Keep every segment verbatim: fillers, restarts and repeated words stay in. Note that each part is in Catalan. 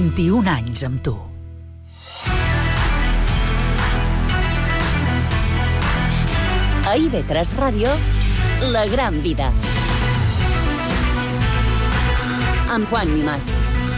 vint-i-un anys amb tu. A I V tres Ràdio, La Gran Vida. Amb Juan Mimàs.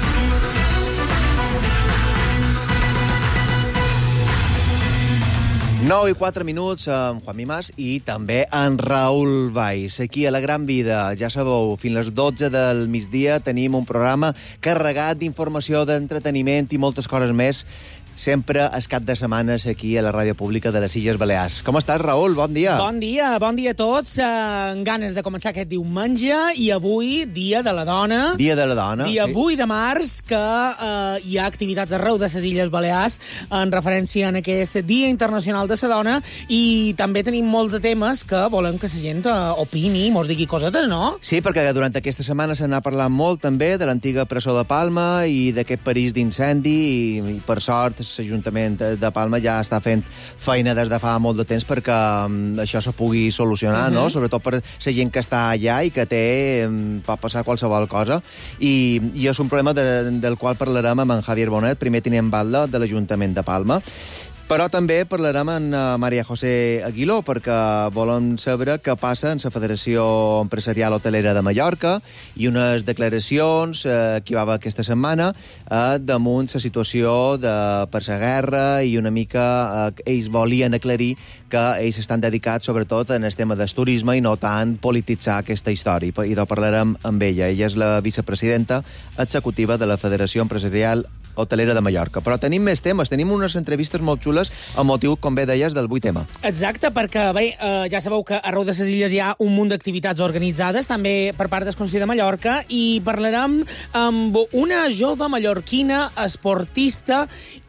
nou i quatre minuts amb Juan Mimàs i també en Raül Valls. Aquí a La Gran Vida, ja sabeu, fins les dotze del migdia tenim un programa carregat d'informació, d'entreteniment i moltes coses més, sempre es cap de setmanes aquí a la ràdio pública de les Illes Balears. Com estàs, Raül? Bon dia. Bon dia, bon dia a tots. Eh, amb ganes de començar aquest diumenge i avui, Dia de la Dona. Dia de la Dona, Dia sí. vuit de març, que eh, hi ha activitats arreu de les Illes Balears en referència a aquest Dia Internacional de la Dona, i també tenim molts de temes que volem que la gent eh, opini, mos digui cosetes, no? Sí, perquè durant aquesta setmana se n'ha parlat molt també de l'antiga presó de Palma i d'aquest perill d'incendi i, i per sort l'Ajuntament de Palma ja està fent feina des de fa molt de temps perquè um, això se pugui solucionar, uh-huh. no? Sobretot per la gent que està allà i que té, um, pot passar qualsevol cosa. I, i és un problema de, del qual parlarem amb en Javier Bonet, primer tinent batlle de l'Ajuntament de Palma. Però també parlarem amb Maria José Aguiló, perquè volem saber què passa en la Federació Empresarial Hotelera de Mallorca i unes declaracions eh, que hi va haver aquesta setmana eh, damunt la situació de, per la guerra, i una mica eh, ells volien aclarir que ells estan dedicats sobretot en el tema del turisme i no tant polititzar aquesta història. I de parlarem amb ella. Ella és la vicepresidenta executiva de la Federació Empresarial Hotelera de Mallorca. Però tenim més temes, tenim unes entrevistes molt xules amb motiu, com bé deies, del vuit ema. Exacte, perquè bé, eh, ja sabeu que arreu de les illes hi ha un munt d'activitats organitzades, també per part del Consell de Mallorca, i parlarem amb una jove mallorquina esportista,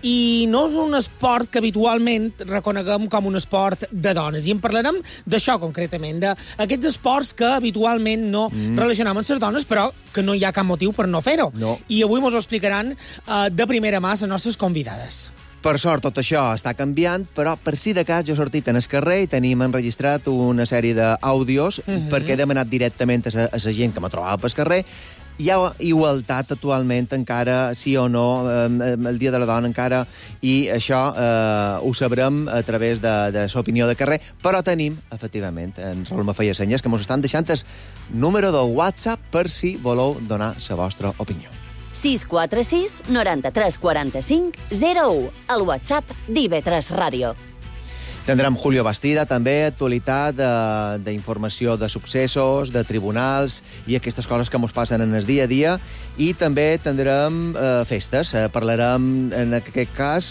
i no és un esport que habitualment reconeguem com un esport de dones, i en parlarem d'això concretament, d'aquests esports que habitualment no mm. relacionem amb les dones, però que no hi ha cap motiu per no fer-ho. No. I avui mos ho explicaran eh, de primera mà les nostres convidades. Per sort, tot això està canviant, però per si de cas jo he sortit en el carrer i tenim enregistrat una sèrie d'àudios mm-hmm. perquè he demanat directament a la gent que me trobava pel carrer. Hi ha igualtat actualment encara, sí o no, eh, el Dia de la Dona encara, i això eh, ho sabrem a través de, de l'opinió de carrer, però tenim, efectivament, en Raül me feia senyes, que mos estan deixant el número de WhatsApp per si voleu donar la vostra opinió. sis quatre sis, noranta-tres quaranta-cinc, zero u, el WhatsApp d'I V tres Ràdio. Tindrem Julio Bastida, també, actualitat d'informació de, de successos, de tribunals i aquestes coses que ens passen en el dia a dia. I també tindrem eh, festes. Eh, parlarem, en aquest cas,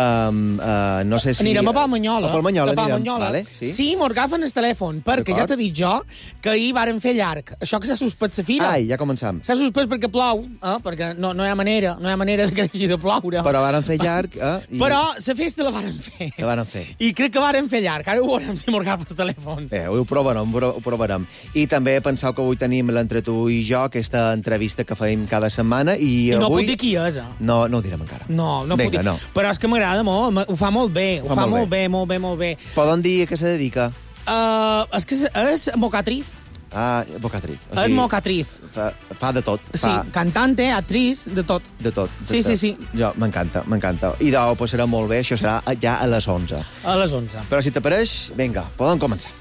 Um, uh, no sé si... Anirem a Palmanyola. A Palmanyola, a Palmanyola. Vale, sí, sí m'agafen el telèfon, perquè ja t'he dit jo que ahir varen fer llarg. Això que s'ha suspès la fira. Ai, ja començam. S'ha suspès perquè plou, eh? Perquè no, no hi ha manera, no hi ha manera que hagi de ploure. Però varen fer llarg, eh? I... Però la festa la varen fer. La varen fer. I crec que varen fer llarg. Ara ho veurem si m'agafa el telèfon. Eh, ho provarem, ho provarem. I també penseu que avui tenim l'Entre tu i jo, aquesta entrevista que fem cada setmana, i, I no avui... puc dir qui és, eh? No, no ho direm encara. No, no Vinga, puc dir. No. Però és que m'agrada molt, ho fa molt bé, ho, ho fa, fa molt, molt bé. bé, molt bé, molt bé. Poden dir a què se dedica? Uh, és que és mocatriz. Ah, mocatriz. O sigui, és mocatriz. Fa, fa de tot. Sí, fa... cantante, actriz, de tot. De tot. De sí, tot. sí, sí. Jo, m'encanta, m'encanta. I doncs, pues, serà molt bé, això serà ja a les onze. A les onze. Però si t'apareix, vinga, poden començar.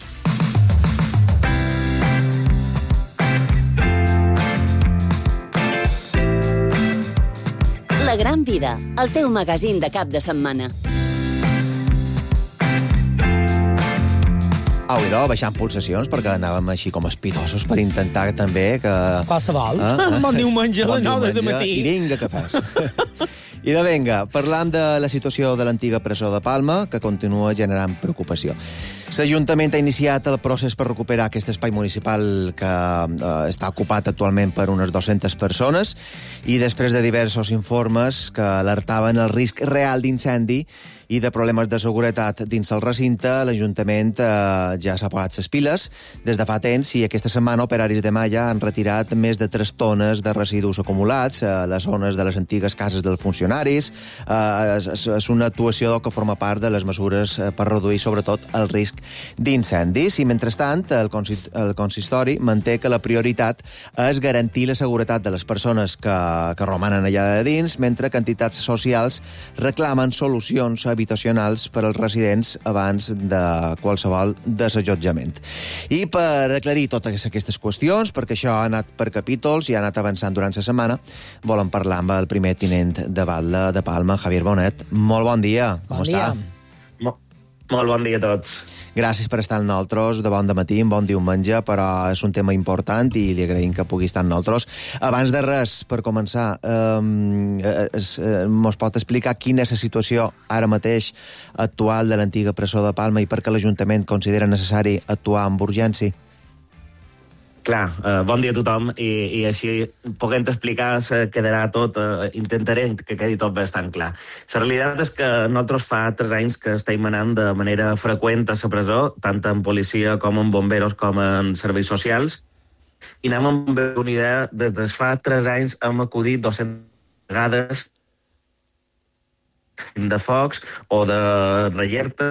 La Gran Vida, el teu magazín de cap de setmana. Au, idò, baixant pulsacions, perquè anàvem així com espitosos per intentar també que... Qualsevol. Ah, ah. Bon diumenge a les nou de matí. I vinga, que fas. I de vinga, parlam de la situació de l'antiga presó de Palma, que continua generant preocupació. L'Ajuntament ha iniciat el procés per recuperar aquest espai municipal que eh, està ocupat actualment per unes dues-centes persones, i després de diversos informes que alertaven el risc real d'incendi i de problemes de seguretat dins el recinte, l'Ajuntament eh, ja s'ha posat les piles des de fa temps i aquesta setmana operaris de Malla han retirat més de tres tones de residus acumulats a les zones de les antigues cases dels funcionaris. Eh, és, és una actuació que forma part de les mesures per reduir, sobretot, el risc d'incendis. I, mentrestant, el, consist el consistori manté que la prioritat és garantir la seguretat de les persones que, que romanen allà de dins, mentre que entitats socials reclamen solucions habitacionals per als residents abans de qualsevol desallotjament. I per aclarir totes aquestes qüestions, perquè això ha anat per capítols i ha anat avançant durant la setmana, volen parlar amb el primer tinent de Batlle de Palma, Javier Bonet. Molt bon dia. Bon Com dia. està? Mo molt bon dia a tots. Gràcies per estar amb nosaltres de bon dematí, un bon diumenge, però és un tema important i li agraïm que pugui estar amb nosaltres. Abans de res, per començar, eh, es, eh, mos pot explicar quina és la situació ara mateix actual de l'antiga presó de Palma i per què l'Ajuntament considera necessari actuar amb urgència? Clar, eh, bon dia a tothom, i, i així podent explicar se quedarà tot, eh, intentaré que quedi tot bastant clar. La realitat és que nosaltres fa tres anys que estem anant de manera freqüent a la presó, tant en policia com en bomberos com en serveis socials, i anem amb una idea, des de fa tres anys hem acudit dues-centes vegades de focs o de rellerta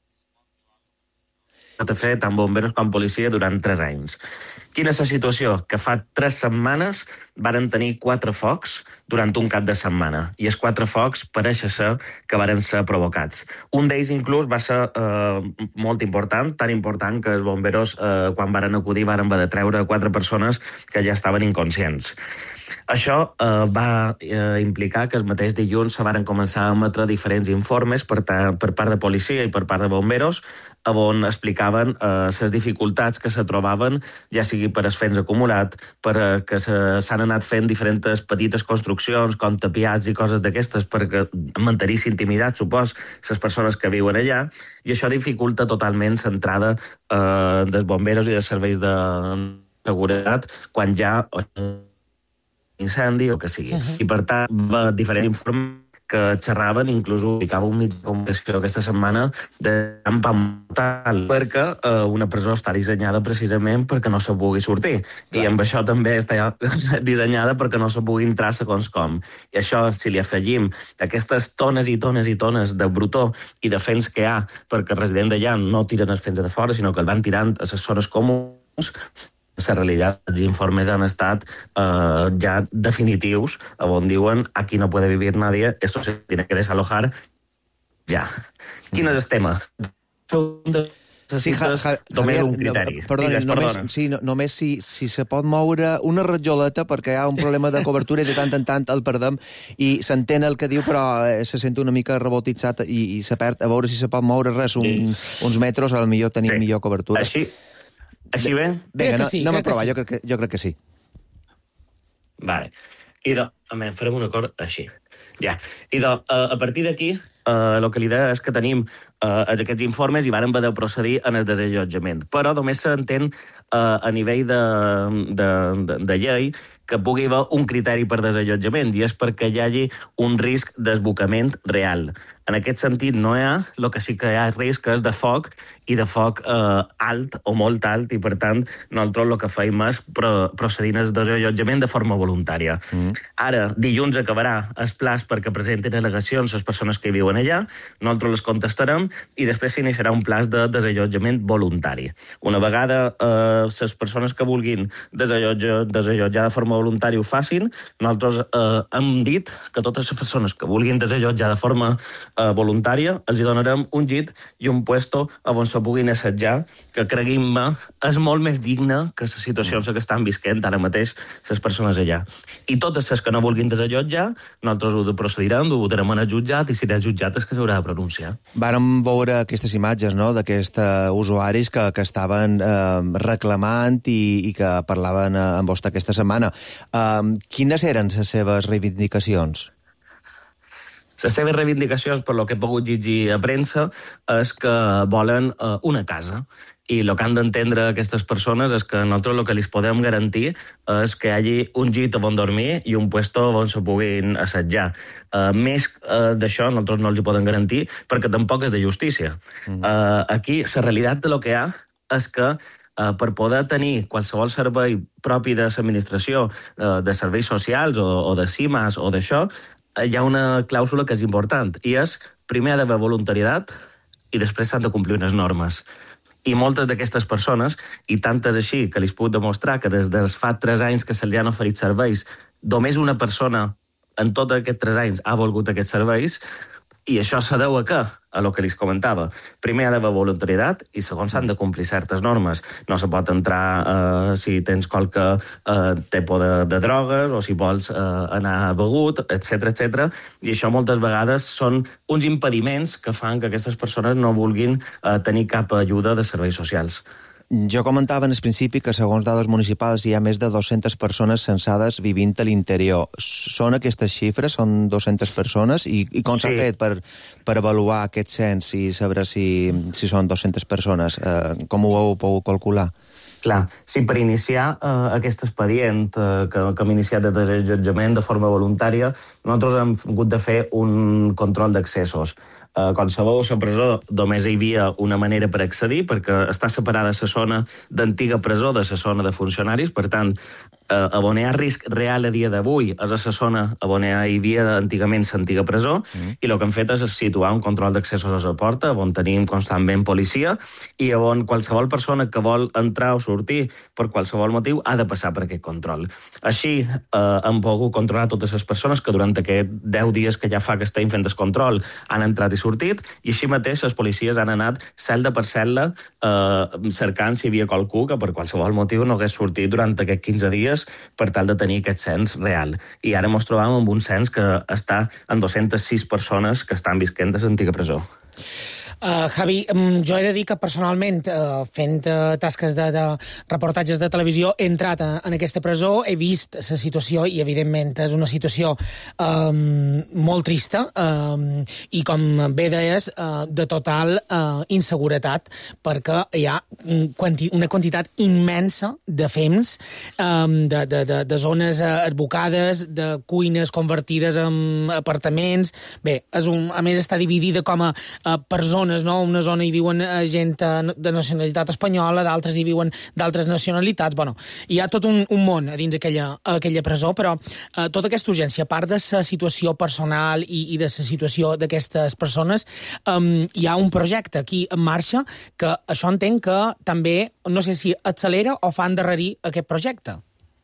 de fer tant bomberos com policia durant tres anys. Quina és la situació? Que fa tres setmanes varen tenir quatre focs durant un cap de setmana, i els quatre focs pareix ser que varen ser provocats. Un d'ells inclús va ser eh, molt important, tan important que els bomberos, eh, quan varen acudir, varen haver de treure quatre persones que ja estaven inconscients. Això eh, va eh, implicar que el mateix dilluns se varen començar a emetre diferents informes per, per part de policia i per part de bomberos, on explicaven les eh, dificultats que se trobaven, ja sigui per esfens acumulat, per eh, que s'han anat fent diferents petites construccions, com tapiats i coses d'aquestes, perquè mantenir intimitat, supos, les persones que viuen allà, i això dificulta totalment l'entrada eh, dels bomberos i dels serveis de seguretat quan hi ha incendi o que sigui. Uh-huh. I per tant, va diferents informes que xerraven, inclús ubicava un mitjà de comunicació aquesta setmana de camp tal, perquè eh, una presó està dissenyada precisament perquè no se pugui sortir. Clar. I amb això també està dissenyada perquè no se pugui entrar segons com. I això, si li afegim aquestes tones i tones i tones de brutó i de fens que hi ha, perquè els residents d'allà no tiren els fens de fora, sinó que el van tirant a les zones comuns, la realitat, els informes han estat eh, ja definitius, on diuen aquí no puede vivir nadie, esto se tiene que desalojar ja. Quin és el tema? Sí, ja, ja, només Javier, un criteri. No, perdoni, Digues, només, perdona. sí, no, només si, si se pot moure una ratjoleta, perquè hi ha un problema de cobertura i de tant en tant el perdem, i s'entén el que diu, però eh, se sent una mica rebotitzat i, i se perd. A veure si se pot moure res, un, sí. uns metres, potser tenim sí. millor cobertura. Així, així bé? Vinga, no, sí, anem a provar, sí. jo, crec que, jo crec que sí. Vale. I de, a farem un acord així. Ja. I de, a, a partir d'aquí, eh, el que li deia és que tenim eh, aquests informes i vàrem haver de procedir en el desallotjament. Però només s'entén eh, a nivell de, de, de, de llei que pugui haver un criteri per desallotjament, i és perquè hi hagi un risc d'esbocament real. En aquest sentit no hi ha, el que sí que hi ha risc és de foc, i de foc eh, alt o molt alt, i per tant nosaltres el que feim és pro procedir al desallotjament de forma voluntària. Mm. Ara, dilluns acabarà el plaç perquè presentin al·legacions les persones que hi viuen allà, nosaltres les contestarem, i després s'iniciarà un plaç de desallotjament voluntari. Una vegada eh, les persones que vulguin desallotjar, desallotjar de forma voluntària ho facin, nosaltres eh, hem dit que totes les persones que vulguin desallotjar de forma eh, voluntària els hi donarem un llit i un puesto on se puguin assetjar, que creguin-me és molt més digne que la situació que estan visquent ara mateix les persones allà. I totes les que no vulguin desallotjar, nosaltres ho procedirem, ho votarem en el jutjat, i si el jutjat és que s'haurà de pronunciar. Vàrem veure aquestes imatges, no?, d'aquests uh, usuaris que, que estaven uh, reclamant i, i que parlaven uh, amb vostè aquesta setmana. Uh, quines eren les seves reivindicacions? Les seves reivindicacions, per lo que he pogut llegir a premsa, és que volen uh, una casa. I el que han d'entendre aquestes persones és que nosaltres el que els podem garantir és que hi hagi un llit on dormir i un puesto on se puguin assetjar. Uh, més uh, d'això nosaltres no els hi podem garantir perquè tampoc és de justícia. Mm. Uh, aquí la realitat de lo que hi ha és que uh, per poder tenir qualsevol servei propi de l'administració, uh, de serveis socials o, o de C I M A S o d'això, hi ha una clàusula que és important, i és primer ha d'haver voluntariat i després s'han de complir unes normes. I moltes d'aquestes persones, i tantes així que li puc demostrar que des de fa tres anys que se'ls han oferit serveis, només una persona en tots aquests tres anys ha volgut aquests serveis, i això se deu a què? A lo que li comentava. Primer ha d'haver voluntariat i segon s'han de complir certes normes. No se pot entrar eh, si tens qualque eh, tipus de, de drogues o si vols eh, anar begut, etcètera, etcètera. I això moltes vegades són uns impediments que fan que aquestes persones no vulguin eh, tenir cap ajuda de serveis socials. Jo comentava en el principi que, segons dades municipals, hi ha més de dues-centes persones censades vivint a l'interior. Són aquestes xifres? Són dues-centes persones? I, i com s'ha sí. fet per, per avaluar aquest cens i saber si, si són dues-centes persones? Eh, com ho heu pogut calcular? Clar, sí, per iniciar eh, aquest expedient eh, que, que hem iniciat des del jutjament de forma voluntària, nosaltres hem hagut de fer un control d'accessos. Uh, com sabeu, a la presó només hi havia una manera per accedir, perquè està separada la zona d'antiga presó de la zona de funcionaris, per tant, uh, on hi ha risc real a dia d'avui és a la zona on hi havia antigament l'antiga presó, mm. i el que hem fet és situar un control d'accessos a la porta, on tenim constantment policia, i on qualsevol persona que vol entrar o sortir per qualsevol motiu ha de passar per aquest control. Així, uh, hem pogut controlar totes les persones que durant aquests deu dies que ja fa que estem fent el control han entrat i sortit, i així mateix les policies han anat cel·la per cel·la eh, cercant si hi havia qualcú que per qualsevol motiu no hagués sortit durant aquests quinze dies per tal de tenir aquest cens real. I ara ens trobam amb un cens que està en dues-centes sis persones que estan visquent a l'antiga presó. Uh, Javi, um, jo he de dir que personalment, uh, fent uh, tasques de, de reportatges de televisió, he entrat a, en aquesta presó, he vist la situació i, evidentment, és una situació um, molt trista um, i, com bé deies, uh, de total uh, inseguretat, perquè hi ha quanti una quantitat immensa de fems, um, de, de, de, de zones advocades, de cuines convertides en apartaments. Bé, és un, a més està dividida com a uh, per zones, no? Una zona hi viuen gent de nacionalitat espanyola, d'altres hi viuen d'altres nacionalitats. Bueno, hi ha tot un, un món a dins aquella, aquella presó, però eh, tota aquesta urgència, a part de la situació personal i, i de la situació d'aquestes persones, eh, hi ha un projecte aquí en marxa que això entenc que també, no sé si accelera o fa endarrerir aquest projecte.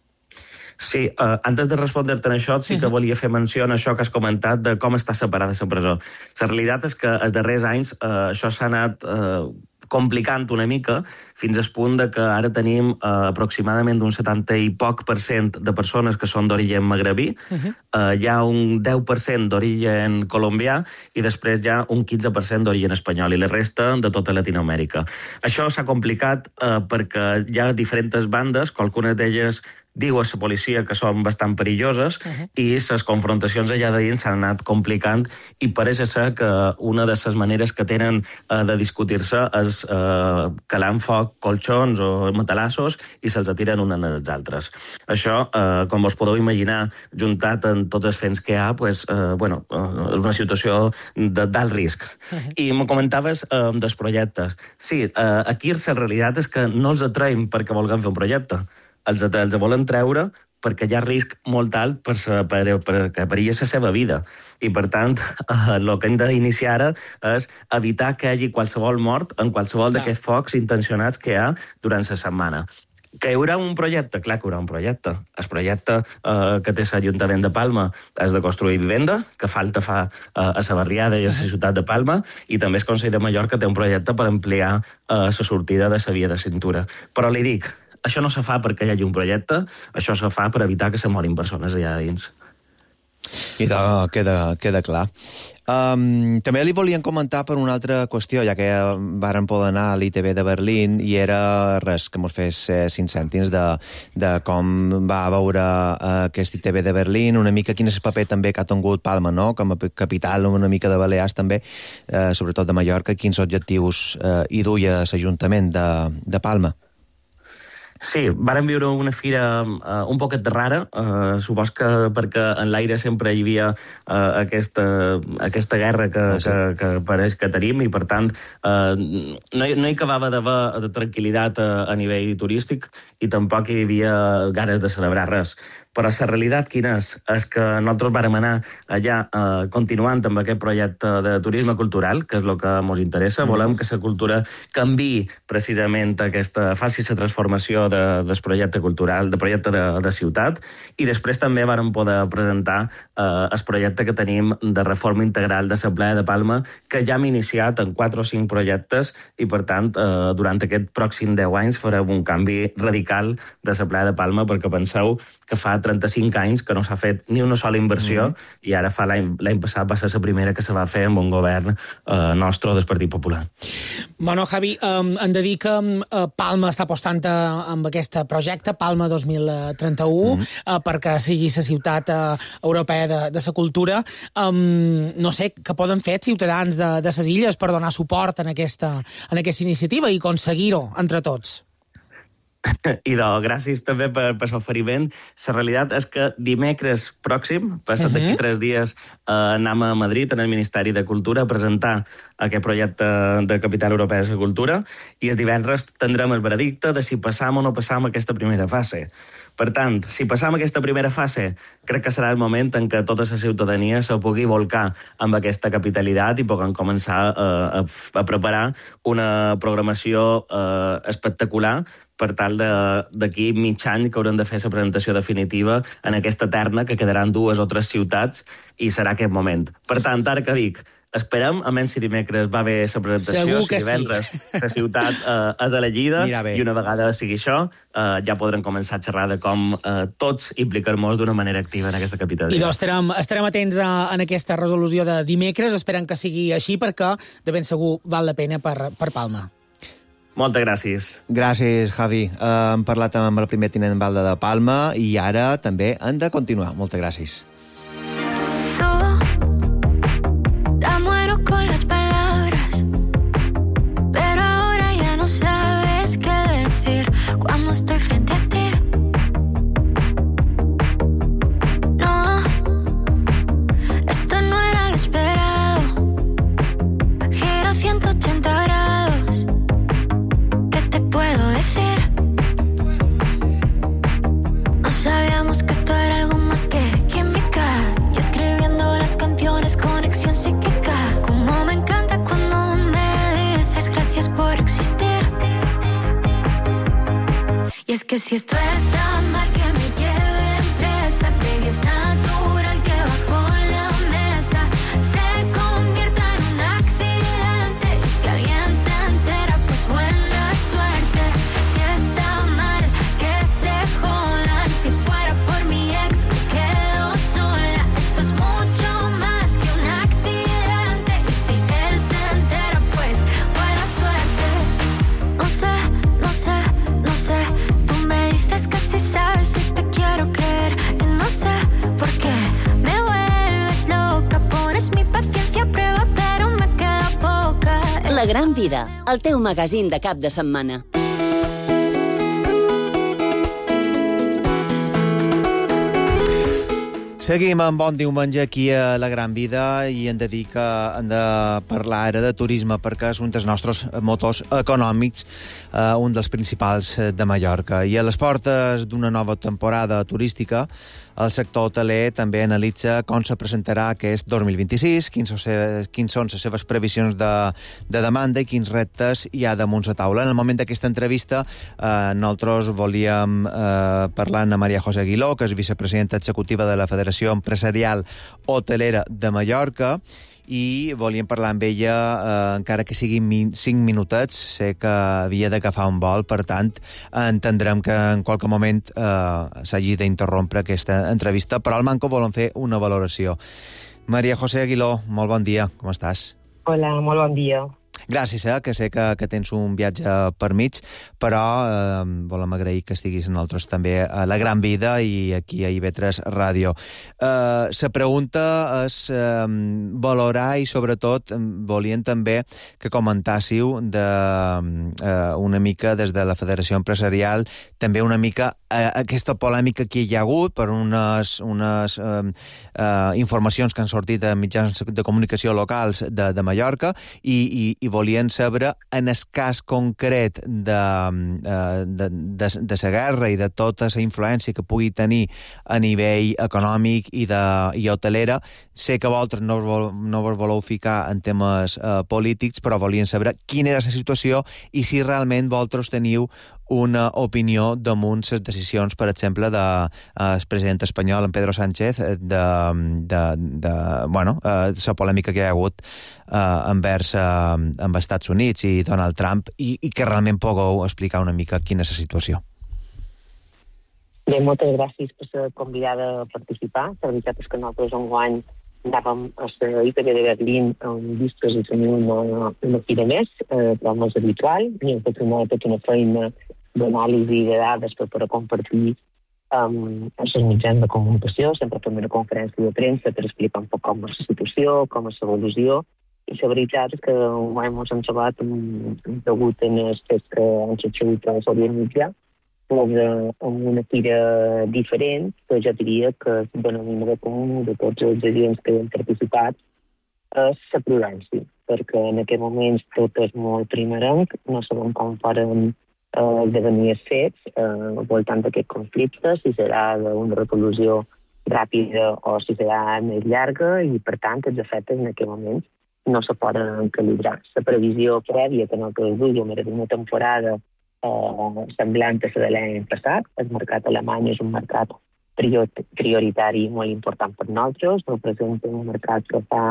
Sí, uh, antes de respondre-te en això, sí que volia fer menció en això que has comentat de com està separada la presó. La realitat és que els darrers anys uh, això s'ha anat uh, complicant una mica, fins al punt de que ara tenim uh, aproximadament un setanta i poc per cent de persones que són d'origen magrebí, uh -huh. uh, hi ha un deu per cent d'origen colombià i després hi ha un quinze per cent d'origen espanyol i la resta de tota Latinoamèrica. Això s'ha complicat uh, perquè hi ha diferents bandes, qualcunes d'elles diu a la policia que són bastant perilloses, uh-huh. i les confrontacions allà de dins s'han anat complicant i pareix ser que una de les maneres que tenen eh, de discutir-se és eh, calant foc, colxons o matalassos i se'ls atiren uns als altres. Això, eh, com vos podeu imaginar, juntat en tots els fets que hi ha, pues, eh, bueno, eh, és una situació d'alt risc. Uh-huh. I me comentaves eh, dels projectes. Sí, eh, aquí la realitat és que no els atraïm perquè vulguem fer un projecte. Els, els volen treure perquè hi ha risc molt alt per, per, per, que perilli la seva vida. I, per tant, eh, el que hem d'iniciar ara és evitar que hi hagi qualsevol mort en qualsevol d'aquests focs intencionats que hi ha durant la setmana. Que hi haurà un projecte? Clar que hi haurà un projecte. El projecte eh, que té l'Ajuntament de Palma és de construir vivenda, que falta fa eh, a la barriada i a la ciutat de Palma, i també el Consell de Mallorca té un projecte per ampliar eh, la sortida de la via de cintura. Però li dic, això no se fa perquè hi hagi un projecte, això se fa per evitar que se morin persones allà dins. I de, queda, queda clar. Um, també li volien comentar per una altra qüestió, ja que varen poder anar a l'I T B de Berlín, i era res, que mos fes eh, cinc cèntims de, de com va veure eh, aquest I T B de Berlín, una mica quin és el paper també que ha tingut Palma, no?, com a capital una mica de Balears també, eh, sobretot de Mallorca, quins objectius eh, hi duia l'Ajuntament de, de Palma. Sí, vàrem viure una fira uh, un poquet rara, uh, supos que perquè en l'aire sempre hi havia uh, aquesta, aquesta guerra que, ah, sí. que, que pareix que tenim, i per tant uh, no, hi, no hi acabava d'haver de tranquil·litat a, a nivell turístic, i tampoc hi havia ganes de celebrar res. Però la realitat quina és? És que nosaltres vàrem anar allà eh, continuant amb aquest projecte de turisme cultural, que és el que ens interessa. Mm. Volem que la cultura canviï precisament aquesta, faci la transformació de, del projecte cultural, del projecte de, de ciutat, i després també vàrem poder presentar eh, el projecte que tenim de reforma integral de la playa de Palma, que ja hem iniciat en quatre o cinc projectes, i per tant, eh, durant aquest pròxim deu anys farem un canvi radical de la playa de Palma, perquè penseu que fa trenta-cinc anys que no s'ha fet ni una sola inversió, mm. i ara fa l'any passat va ser la primera que se va fer amb un govern eh, nostre del Partit Popular. Bueno, Javi, um, hem de dir que um, Palma està apostant amb aquest projecte, Palma dos mil trenta-u, mm. uh, perquè sigui la ciutat uh, europea de, de la cultura. Um, no sé, què poden fer els ciutadans de, de les illes per donar suport en aquesta, en aquesta iniciativa i aconseguir-ho entre tots? I de, gràcies també per, per l'oferiment. La realitat és que dimecres pròxim, passat d'aquí uh -huh. tres dies, eh, anem a Madrid, en el Ministeri de Cultura, a presentar aquest projecte de Capital Europea de la Cultura, i el divendres tindrem el veredicte de si passam o no passam aquesta primera fase. Per tant, si passam aquesta primera fase, crec que serà el moment en què tota la ciutadania se pugui volcar amb aquesta capitalitat i puguem començar eh, a, a preparar una programació eh, espectacular per tal d'aquí mig any que haurem de fer la presentació definitiva en aquesta terna, que quedaran dues o tres ciutats, i serà aquest moment. Per tant, ara que dic, esperem, a menys si dimecres va bé la presentació, si divendres sí. La ciutat eh, és elegida, i una vegada sigui això, eh, ja podrem començar a xerrar de com eh, tots implicar-nos d'una manera activa en aquesta capitalitat. I doncs estarem, estarem atents a, en aquesta resolució de dimecres, esperem que sigui així, perquè de ben segur val la pena per, per Palma. Moltes gràcies. Gràcies, Javi. Uh, hem parlat amb el primer tinent d'alcalde de Palma, i ara també hem de continuar. Moltes gràcies. Tú, te muero con las palabras, pero ahora ya no sabes qué decir cuando estoy frente a ti. No, esto no era lo esperado. Giro ciento ochenta grados. Puedo decir, no sabíamos que esto era algo más que química, y escribiendo las canciones conexión psíquica. Como me encanta cuando me dices gracias por existir. Y es que si esto está mal, que me lleven presa, baby, es natural que bajo la mesa se convierta en un accidente, y si alguien se entera, pues buena suerte. Si está mal, que se jodan. Si fuera por mi ex, me quedo sola. Esto es mucho más que un accidente, y si él se entera, pues buena suerte. No sé, no sé, no sé. Tú me dices que si sabes si te quiero creer, y no sé por qué me vuelves loca. Pones mi paciencia a prueba, pero me queda poca. La Gran Vida, el teu magazín de cap de setmana. Seguim amb Bon Diumenge aquí a La Gran Vida, i hem de dir que hem de parlar ara de turisme, perquè és un dels nostres motors econòmics, eh, un dels principals de Mallorca. I a les portes d'una nova temporada turística, el sector hoteler també analitza com se presentarà aquest dos mil vint-i-sis, quins, quins són les seves previsions de, de demanda i quins reptes hi ha damunt la taula. En el moment d'aquesta entrevista, eh, nosaltres volíem eh, parlar amb Maria José Aguiló, que és vicepresidenta executiva de la Federació Empresarial Hotelera de Mallorca, i volíem parlar amb ella, eh, encara que siguin min cinc minutets. Sé que havia d'agafar un vol, per tant, entendrem que en qualque moment eh, s'hagi d'interrompre aquesta entrevista, però al manco volen fer una valoració Maria José Aguiló, molt bon dia, com estàs? Hola, molt bon dia. Gràcies, eh, que sé que, que tens un viatge per mig, però eh, volem agrair que estiguis en nosaltres també a La Gran Vida i aquí a I V tres Ràdio. Eh, la pregunta és eh, valorar i, sobretot, volien també que comentássiu de, eh, una mica des de la Federació Empresarial, també una mica eh, aquesta polèmica que hi ha hagut per unes, unes eh, eh, informacions que han sortit a mitjans de comunicació locals de, de Mallorca i, i, i volien saber, en el cas concret de, de, de, de la guerra i de tota la influència que pugui tenir a nivell econòmic i, de, i hotelera. Sé que vosaltres no, vol, no vos voleu ficar en temes eh, polítics, però volien saber quina era la situació i si realment vosaltres teniu una opinió damunt les decisions, per exemple, del de, president espanyol, en Pedro Sánchez, de, de, de bueno, eh, la polèmica que hi ha hagut eh, envers eh, amb Estats Units i Donald Trump, i, i que realment pugueu explicar una mica quina és la situació. Bé, moltes gràcies per ser convidada a participar. La veritat és que nosaltres enguany anàvem a la I P B de Berlín amb vistes i tenim una, una fira més, eh, però no és habitual, i hem fet una, tota una feina d'anàlisi de dades per poder compartir um, els mitjans de comunicació, sempre fem una conferència de premsa per explicar un poc com és la situació, com és l'evolució, i la veritat és que ens hem trobat degut en els fets que han succeït a l'Orient Mitjà, amb una fira diferent, que jo diria que el denominador comú de tots els agents que han participat és la prudència, perquè en aquest moment tot és molt primerenc, no sabem com faran Uh, esdevenir els fets uh, al voltant d'aquest conflicte, si serà una resolució ràpida o si serà més llarga, i per tant els efectes en aquest moment no se poden calibrar. La previsió prèvia que nosaltres duíem era d'una temporada uh, semblant a la de l'any passat. El mercat alemany és un mercat prioritari molt important per nosaltres, representa un mercat que fa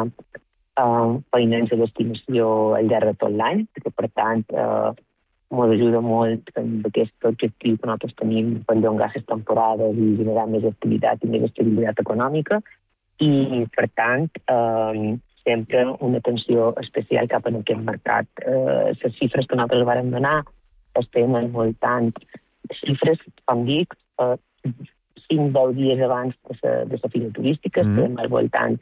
uh, feines de destinació al llarg de tot l'any, que per tant uh, ens ajuda molt en aquest objectiu que nosaltres tenim per llongar les temporades i generar més activitat i més estabilitat econòmica. I, per tant, eh, sempre una atenció especial cap a aquest mercat. Eh, les xifres que nosaltres vam donar estem al voltant de xifres, com dic, eh, cinc deu dies abans de la, de la fira turística, mm. estem al voltant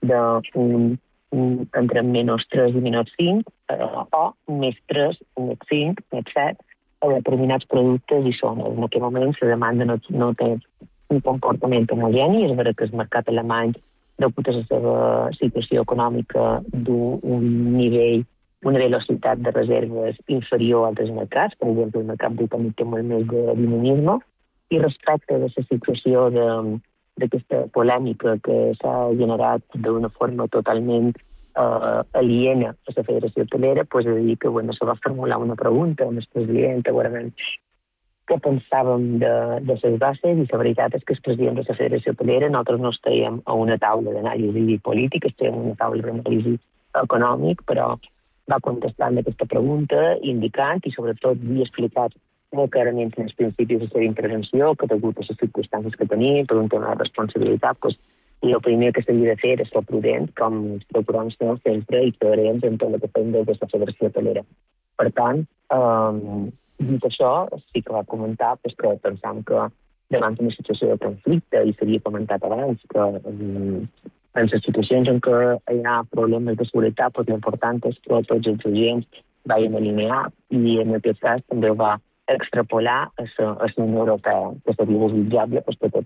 d'un entre menys tres i menys cinc, eh, o més tres, més cinc, més set, a determinats productes i zones. En aquest moment la demanda no, no té un comportament homogeni. És vera que el mercat alemany, degut a la seva situació econòmica, du un nivell, una velocitat de reserves inferior a altres mercats. Per exemple, el mercat britànic té molt més de dinamisme, i respecte de la situació de d'aquesta polèmica que s'ha generat d'una forma totalment uh, aliena a la Federació Hotelera, pues he de dir que bueno, se va formular una pregunta amb el president, segurament, què pensàvem de, de les bases, i la veritat és que el president de la Federació Hotelera, nosaltres no estàvem a una taula d'anàlisi política, estàvem a una taula d'anàlisi econòmic, però va contestar aquesta pregunta indicant i sobretot havia explicat molt clarament en els principis de la seva intervenció, que degut a les circumstàncies que tenim, per un tema de responsabilitat, pues, el primer que s'havia de fer és ser prudent, com procurem ser sempre i coherents en tot el que fem des de la Federació Hotelera. Per tant, eh, dit això, sí que va comentar pues, que pensam que davant d'una situació de conflicte, i s'havia comentat abans, que en, en les situacions en què hi ha problemes de seguretat, pues, l'important és que tots els agents vagin alinear, i en aquest cas també va extrapolar a la Unió Europea, que seria desitjable pues, que, tot,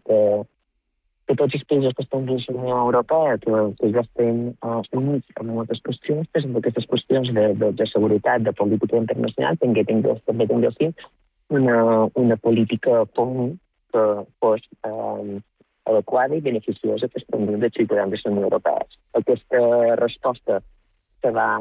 que tots els països que estan dins la Unió Europea, que, que ja estem uh, units en moltes qüestions, pues, en aquestes qüestions de, de, de seguretat, de política internacional, també tinguessin una, una política comú que fos uh, adequada i beneficiosa per als dels ciutadans de la Unió Europea. Aquesta resposta se va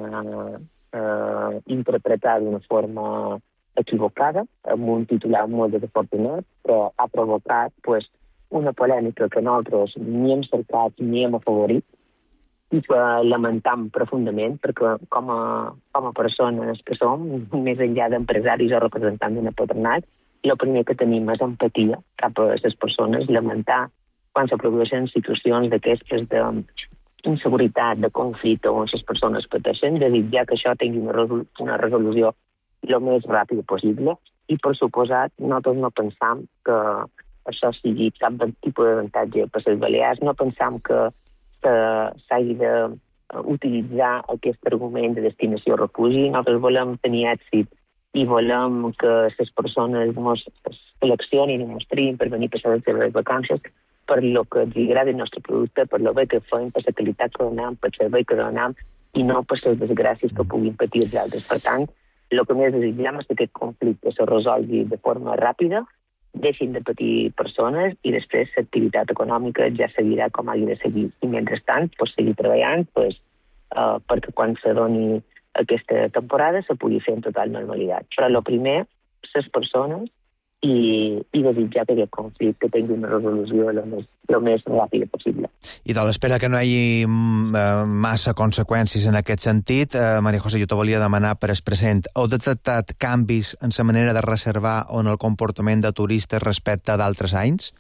uh, interpretar d'una forma equivocada, amb un titular molt desafortunat, però ha provocat pues, una polèmica que nosaltres ni hem cercat ni hem afavorit, i que lamentam profundament, perquè com a, com a persones que som, més enllà d'empresaris o representants d'una patronal, el primer que tenim és empatia cap a les persones, lamentar quan se produeixen situacions d'aquestes de, inseguretat, de conflicte on les persones pateixen, desitjar que això tingui una, resol una resolució el més ràpida possible i, per suposat, nosaltres no pensam que això sigui cap tipus d'avantatge per les Balears, no pensam que s'hagi d'utilitzar aquest argument de destinació refugi. Nosaltres volem tenir èxit i volem que les persones ens seleccionin i mostrin per venir a passar les seves vacances per lo que els agrada el nostre producte, per lo bé que fem, per la qualitat que donem, per el servei que donem i no per les desgràcies que puguin patir els altres. Per tant, el que més desitgem és que aquest conflicte se resolgui de forma ràpida, deixin de patir persones i després l'activitat econòmica ja seguirà com hagi de seguir. I mentrestant, pues, seguir treballant pues, uh, perquè quan se doni aquesta temporada se pugui fer en total normalitat. Però el primer, les persones i, i desitjar que aquest conflicte tingui una resolució el més, el més ràpida possible. I de l'espera que no hi hagi massa conseqüències en aquest sentit, eh, Maria José, jo te volia demanar per el present. Heu detectat canvis en la manera de reservar o en el comportament de turistes respecte d'altres anys?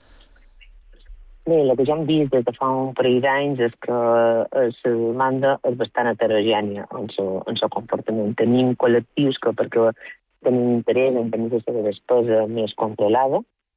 Bé, el que ja hem vist des de fa un parell d'anys és que la demanda és bastant heterogènia en el comportament. Tenim col·lectius que perquè tenim interès en tenir la seva despesa més controlada,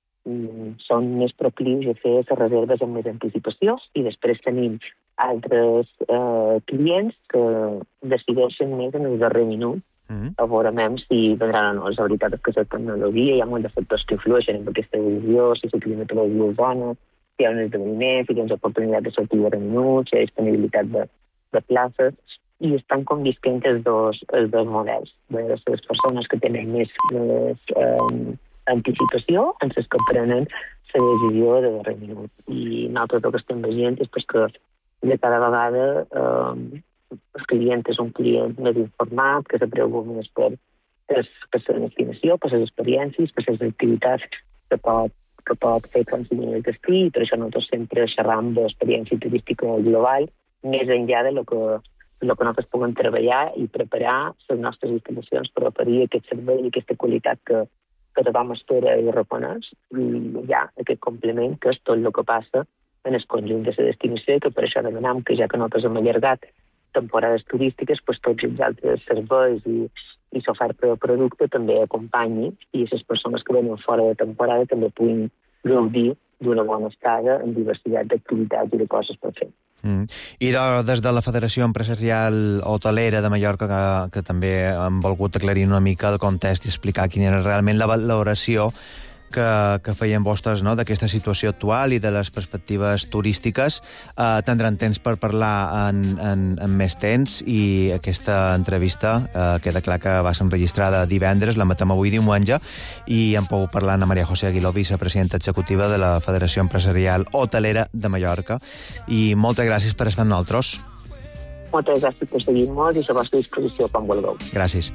són més proclius a fer les reserves amb més anticipació i després tenim altres eh, clients que decideixen més en el darrer minut mm. a veure si vendran o no. La veritat és que la tecnologia, hi ha molts factors que influeixen en aquesta decisió, si la climatologia és bona, si hi ha un esdeveniment, si tens oportunitat de sortir de minuts, si hi ha disponibilitat de, de places, i estan convisquent els dos, els dos models. Les persones que tenen més, més eh, anticipació en les que prenen la decisió de darrer minut. I nosaltres el que estem veient és que de cada vegada eh, el client és un client més informat, que se preocupa més per, per, per la destinació, per les experiències, per les activitats que pot, que pot fer consumir el destí, i per això nosaltres sempre xerram d'experiència turística global, més enllà de lo que el que nosaltres puguem treballar i preparar les nostres instal·lacions per oferir aquest servei i aquesta qualitat que, que tothom espera i reconeix. I hi ha aquest complement que és tot el que passa en el conjunt de la destinació i que per això demanem que ja que nosaltres hem allargat temporades turístiques, pues, tots els altres serveis i, i l'oferta de producte també acompanyi i les persones que venen fora de temporada també puguin gaudir d'una bona estada en diversitat d'activitats i de coses per fer. Mm. I de, des de la Federació Empresarial Hotelera de Mallorca, que, que també han volgut aclarir una mica el context i explicar quina era realment la valoració que, que feien vostres, no?, d'aquesta situació actual i de les perspectives turístiques, eh, tindran temps per parlar en, en, en més temps, i aquesta entrevista eh, queda clar que va ser enregistrada divendres, la matem avui diumenge, i hem pogut parlar amb Maria José Aguiló, vicepresidenta executiva de la Federació Empresarial Hotelera de Mallorca. I moltes gràcies per estar amb nosaltres. Moltes gràcies per seguir-nos i a la vostra disposició quan vulgueu. Gràcies.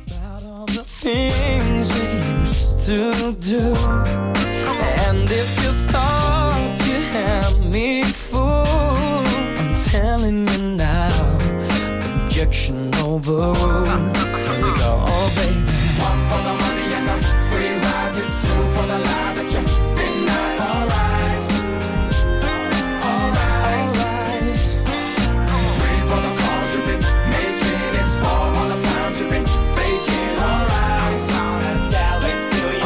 To do. And if you thought you had me fooled, I'm telling you now, objection overruled. Here we go, oh baby. One for the money and the free rise, it's two for the lie that you deny. All rise, all rise, all rise. Three for the calls you've been making, it's four all the times you've been faking. All rise, tell it to you.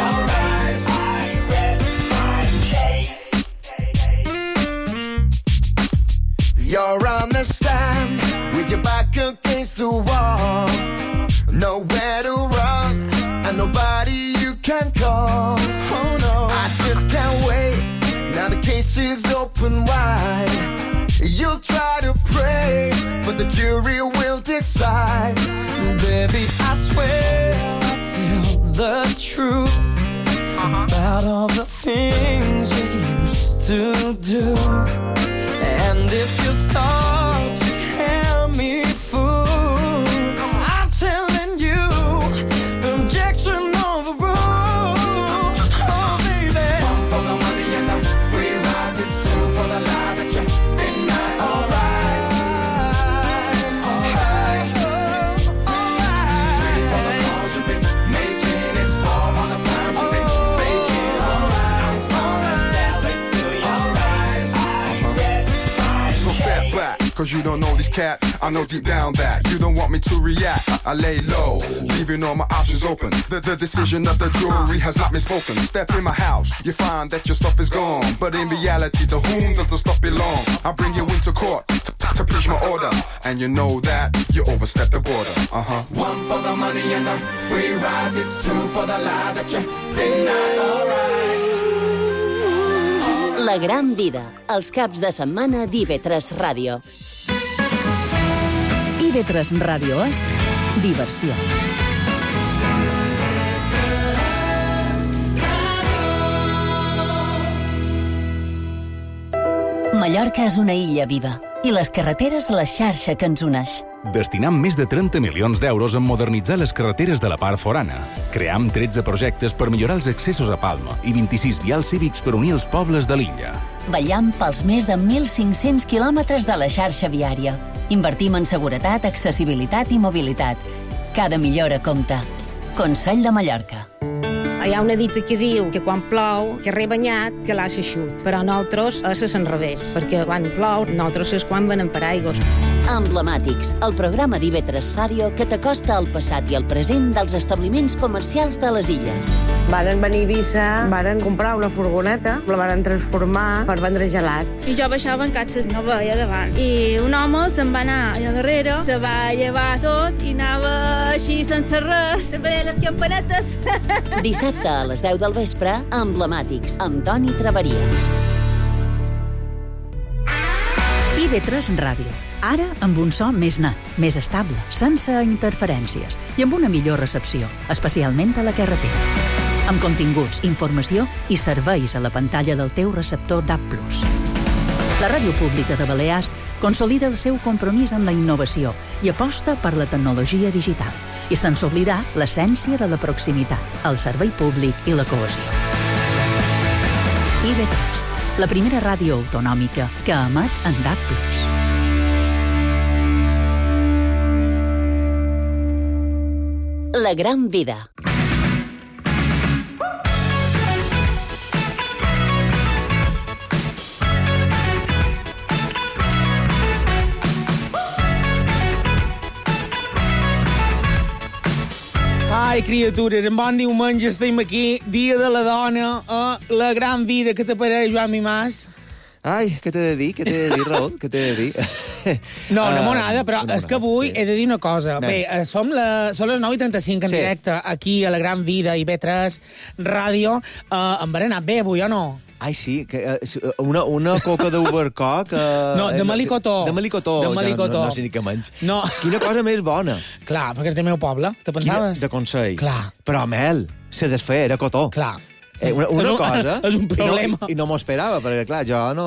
You're on the stand with your back against the wall, nowhere to run and nobody you can call. Oh no, I just can't wait. Now the case is open wide. You'll try to pray, but the jury will decide. Baby, I swear I'll tell the truth about all the things you used to do. And if you thought you had me fooled, I'm telling you, objection overruled. Oh, baby. One for the money and the free rise, it's two for the lie that you deny. All rise, all rise, all rise. Three for the calls you've been making, it's four all the times you've been faking. All rise, all rise, tell it to you. All rise. cause you don't know this cat. I know deep down that you don't want me to react. I, I lay low, leaving all my options open. The, the decision of the jury has not been spoken. Step in my house, you find that your stuff is gone. But in reality, to whom does the stuff belong? I bring you into court to, to, to preach my order. And you know that you overstepped the border. Uh-huh. One for the money and the free rise. It's two for the lie that you denied. All right. La gran vida, els caps de setmana d'I V tres Ràdio. I V tres Ràdio és diversió. Mallorca és una illa viva i les carreteres la xarxa que ens uneix. Destinam més de trenta milions d'euros en modernitzar les carreteres de la part forana. Cream tretze projectes per millorar els accessos a Palma i vint-i-sis vials cívics per unir els pobles de l'illa. Vetllam pels més de mil cinc-cents quilòmetres de la xarxa viària. Invertim en seguretat, accessibilitat i mobilitat. Cada millora compta. Consell de Mallorca. Hi ha una dita que diu que quan plou, que re banyat, que l'ha xut. Però nosaltres és al revés, perquè quan plou, nosaltres és quan venem paraigües. Emblemàtics, el programa d'I V tres Ràdio que t'acosta al passat i al present dels establiments comercials de les illes. Varen venir a Eivissa, varen comprar una furgoneta, la varen transformar per vendre gelats. I jo baixava en catxes, no veia davant. I un home se'n va anar allà darrere, se va llevar tot i anava així sense res, veia les campanetes. Dissabte a les deu del vespre, Emblemàtics, amb Toni Traveria. I V tres Ràdio. Ara amb un so més net, més estable, sense interferències i amb una millor recepció, especialment a la carretera. Amb continguts, informació i serveis a la pantalla del teu receptor D A B plus. La Ràdio Pública de Balears consolida el seu compromís amb la innovació i aposta per la tecnologia digital i sense oblidar l'essència de la proximitat, el servei públic i la cohesió. I V tres, la primera ràdio autonòmica que emet en D A B plus. La gran vida. Ai, criatures, en bon diumenge estem aquí, dia de la dona, eh? La gran vida que t'apareix, Joan Mimàs. Ai, què t'he de dir? Què t'he de dir, Raül? Què t'he de dir? No, no uh, monada, però no és que avui sí. He de dir una cosa. Anem. Bé, eh, som la, són les nou i trenta-cinc en Sí. directe, aquí a la Gran Vida, I V tres Ràdio. Uh, em van anar bé avui, o no? Ai, sí, que, uh, una, una coca d'Ubercock... Uh, No, de melicotó. De melicotó. De melicotó. No, no sé ni què menys. No. Quina cosa més bona. Clar, perquè és del meu poble, te pensaves? Quina, de Consell. Clar. Però, Mel, se desfé, era cotó. Clar. Eh, una, una és un, cosa... És un problema. I no, i no m'ho esperava, perquè, clar, jo no...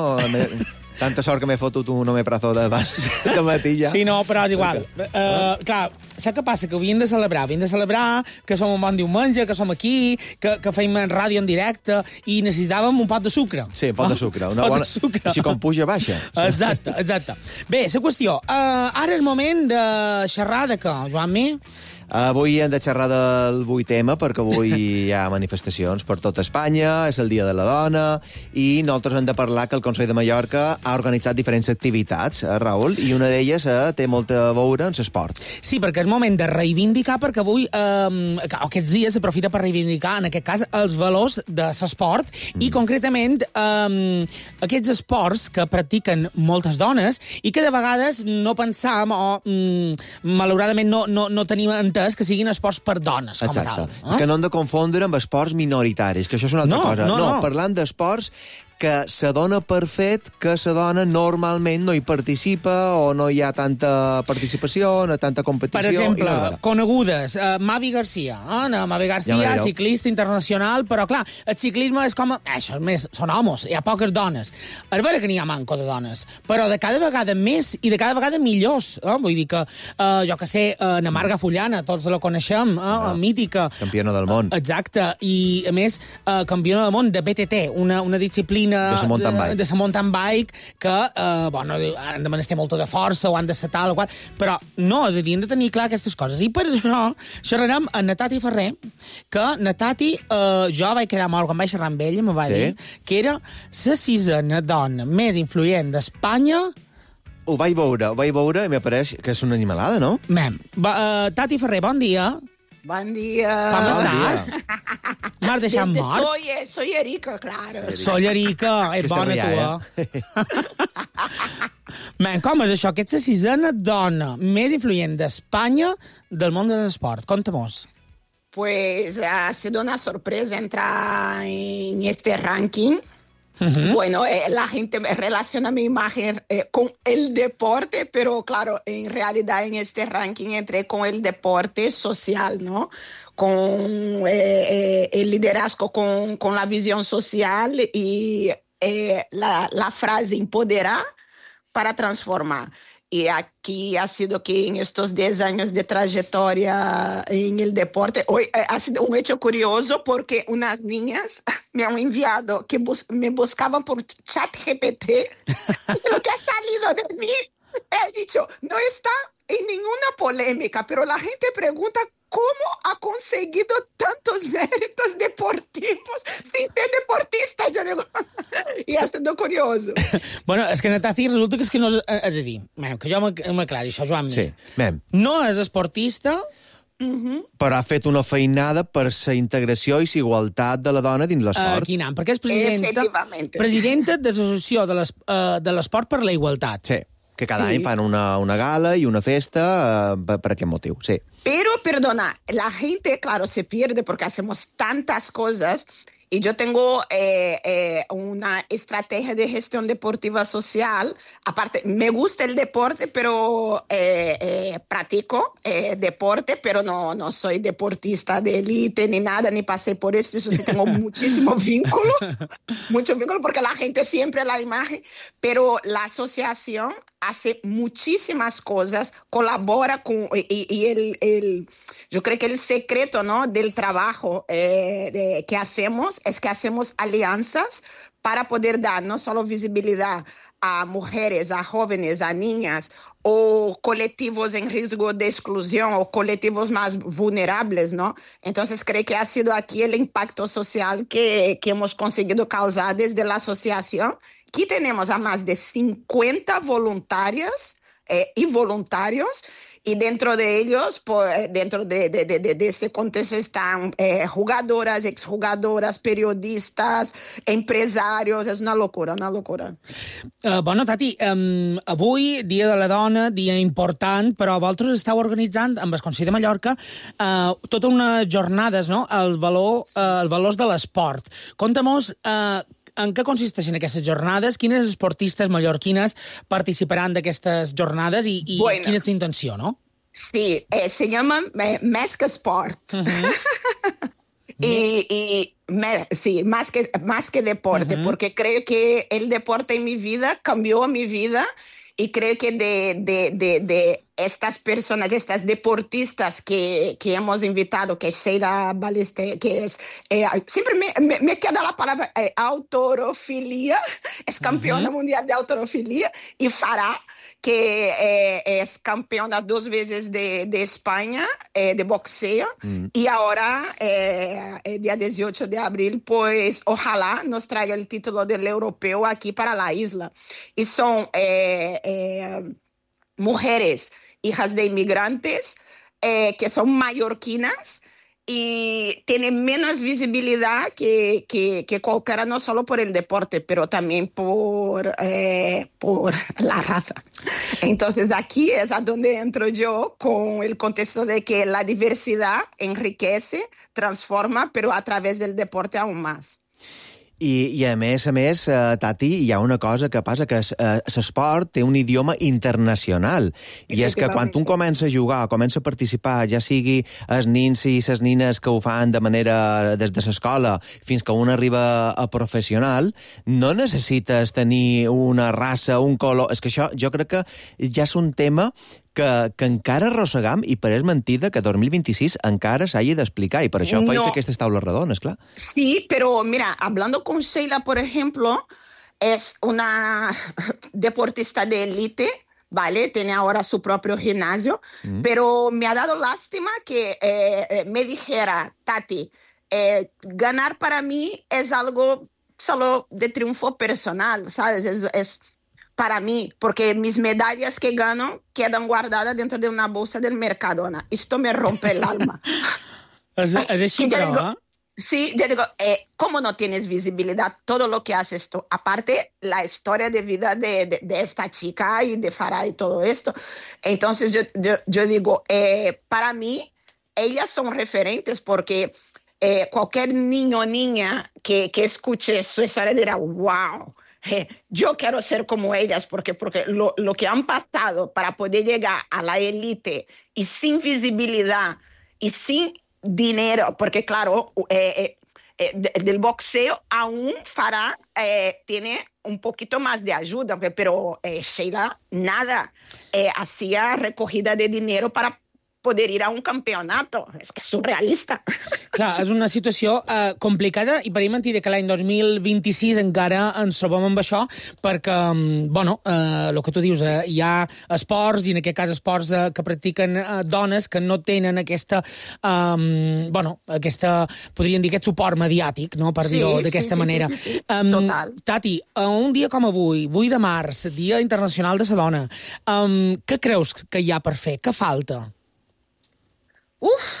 Tanta sort que m'he fotut un omeprazol de, de matí ja. Sí, no, però és igual. Uh, clar, saps què passa? Que ho havíem de celebrar. Havíem de celebrar que som un bon diumenge, que som aquí, que, que feim ràdio en directe i necessitàvem un pot de sucre. Sí, un pot de sucre. Una pot bona... de sucre. Així com puja, baixa. Exacte, exacte. Bé, la qüestió. Uh, ara és moment de xerrar de què, Joan-Mi? Avui hem de xerrar del vuit eme, perquè avui hi ha manifestacions per tota Espanya, és el Dia de la Dona, i nosaltres hem de parlar que el Consell de Mallorca ha organitzat diferents activitats, eh, Raül, i una d'elles eh, té molta a veure amb l'esport. Sí, perquè és moment de reivindicar, perquè avui, eh, aquests dies s'aprofita per reivindicar, en aquest cas, els valors de l'esport, mm. i concretament eh, aquests esports que practiquen moltes dones i que de vegades no pensam o mm, malauradament no, no, no tenim entès que siguin esports per dones, com Exacte. tal. Eh? Que no hem de confondre amb esports minoritaris, que això és una altra no, cosa. No, no, no. parlant d'esports que se dona per fet que la dona normalment no hi participa o no hi ha tanta participació, no tanta competició... Per exemple, i no conegudes, uh, Mavi Garcia. Eh? No, Mavi Garcia, ja ciclista internacional, però clar, el ciclisme és com... Eh, això és més, són homes, hi ha poques dones. A veure que n'hi ha manco de dones, però de cada vegada més i de cada vegada millors. Eh? Vull dir que, uh, jo que sé, uh, na Marga Fullana, tots la coneixem, eh? Ah, mítica. Campiona del món. Exacte, i a més, uh, campiona del món de B T T, una, una disciplina de la mountain bike, de, de mountain bike que, eh, bueno, han de menester molta de força o han de ser tal o qual, però no, és a dir, han de tenir clar aquestes coses. I per això xerrarem amb Natati Ferrer, que Natati, eh, jo vaig quedar molt quan vaig xerrar amb ella, me va sí. dir que era la sisena dona més influent d'Espanya ho vaig veure, ho vaig veure i m'apareix que és una animalada, no? Mem, va, uh, Tati Ferrer, bon dia. Bon dia. Com Bon estàs? M'has deixat Desde mort? Soy, eh, soy Erika, claro. Soy Erika, és Aquesta bona rialla. tu, eh? Men, com és això? Que ets la sisena dona més influent d'Espanya del món de l'esport. Conta-mos. Pues ha sido una sorpresa entrar en este ranking. Uh-huh. Bueno, eh, la gente me relaciona mi imagen eh, con el deporte, pero claro, en realidad en este ranking entré con el deporte social, ¿no? Con eh, eh, el liderazgo, con, con la visión social y eh, la, la frase empoderar para transformar. Y aquí ha sido que en estos diez años de trayectoria en el deporte, hoy eh, ha sido un hecho curioso porque unas niñas me han enviado que bus me buscaban por chat G P T lo que ha salido de mí. He dicho, no está en ninguna polémica, pero la gente pregunta cómo ha conseguido tantos méritos deportivos sin ser deportista. Yo digo, i ha estat curioso. Bueno, és que Natati resulta que és que no és... És a dir, que jo m'aclari això, Joan. Sí, mem. No és esportista, Uh-huh. però ha fet una feinada per la integració i la igualtat de la dona dins l'esport. Uh, quin any? Perquè és presidenta, presidenta de l'Associació de l'Esport per la Igualtat. Sí, que cada Sí. any fan una, una gala i una festa uh, per, per aquest motiu, sí. Pero, perdona, la gente, claro, se pierde porque hacemos tantas cosas. Y yo tengo eh, eh, una estrategia de gestión deportiva social. Aparte, me gusta el deporte, pero eh, eh, practico eh, deporte, pero no, no soy deportista de élite ni nada, ni pasé por eso. Eso sí tengo muchísimo vínculo, mucho vínculo, porque la gente siempre la imagen. Pero la asociación hace muchísimas cosas, colabora con... Y, y el, el, yo creo que el secreto, ¿no?, del trabajo eh, de, que hacemos es que hacemos alianzas para poder dar no solo visibilidad a mujeres, a jóvenes, a niñas o colectivos en riesgo de exclusión o colectivos más vulnerables, ¿no? Entonces creo que ha sido aquí el impacto social que, que hemos conseguido causar desde la asociación. Aquí tenemos a más de cincuenta voluntarias eh, y voluntarios. Y dentro de ellos, pues, dentro de, de, de, de ese contexto están eh, jugadoras, exjugadoras, periodistas, empresarios. És una locura, una locura. Uh, bueno, Tati, um, avui, Dia de la Dona, dia important, però vosaltres esteu organitzant, amb el Consell de Mallorca, uh, tota una jornades, no?, el valor, uh, el valors de l'esport. Conta-mos... Uh, en què consisteixen aquestes jornades? Quines esportistes mallorquines participaran d'aquestes jornades i, i Bueno. quina és la intenció, no? Sí, eh, se llama eh, Més que Sport. Uh-huh. y y me, sí, más que, más que deporte, Uh-huh. porque creo que el deporte en mi vida cambió mi vida y creo que de, de, de, de estas personas, estas deportistas que, que hemos invitado, que es Sheila Baleste, que es, eh, siempre me, me, me queda la palabra eh, autorofilia, es campeona Uh-huh. mundial de autorofilia, y Farah, que eh, es campeona dos veces de, de España eh, de boxeo, Mm. y ahora, eh, el día dieciocho de abril, pues ojalá nos traiga el título del europeo aquí para la isla. Y son eh, eh, mujeres, hijas de inmigrantes, eh, que son mallorquinas y tienen menos visibilidad que, que, que cualquiera, no solo por el deporte, pero también por, eh, por la raza. Entonces aquí es a donde entro yo con el contexto de que la diversidad enriquece, transforma, pero a través del deporte aún más. I, I a més a més, eh, Tati, hi ha una cosa que passa, que l'esport té un idioma internacional. I és que quan un comença a jugar, comença a participar, ja sigui els nins i les nines que ho fan de manera des de l'escola fins que un arriba a professional, no necessites tenir una raça, un color... És que això jo crec que ja és un tema que, que encara arrossegam i pareix mentida que dos mil vint-i-sis encara s'hagi d'explicar i per això feis No. aquestes taules redones, clar. Sí, pero mira, hablando con Sheila, por ejemplo, es una deportista de élite, ¿vale? Tiene ahora su propio gimnasio, Mm. pero me ha dado lástima que eh, eh, me dijera, Tati, eh, ganar para mí es algo solo de triunfo personal, ¿sabes? Es, es para mí, porque mis medallas que gano quedan guardadas dentro de una bolsa del Mercadona. Esto me rompe el alma. Es, es així, Y yo però, digo, eh? sí, yo digo, eh, ¿cómo no tienes visibilidad todo lo que haces tú? Aparte, la historia de vida de, de, de esta chica y de Farah y todo esto. Entonces, yo, yo, yo digo, eh, para mí, ellas son referentes porque eh, cualquier niño o niña que, que escuche su historia dirá, wow, eh, yo quiero ser como ellas, porque, porque lo, lo que han pasado para poder llegar a la élite y sin visibilidad y sin dinero, porque claro, eh, eh, de, del boxeo aún Farah eh, tiene un poquito más de ayuda, pero eh, Sheila nada, eh, hacía recogida de dinero para poder ir a un campeonato. És que és surrealista. Clar, és una situació eh, complicada i per mentir que l'any dos mil vint-i-sis encara ens trobem amb això perquè, bueno, eh, el que tu dius, eh, hi ha esports, i en aquest cas esports eh, que practiquen eh, dones que no tenen aquesta, eh, bueno, aquesta, podríem dir, aquest suport mediàtic, no?, per Sí, dir-ho sí, d'aquesta sí, manera. sí, sí, sí. Em, Total. Tati, eh, un dia com avui, vuit de març, Dia Internacional de la Dona, em, què creus que hi ha per fer? Què falta? Uf.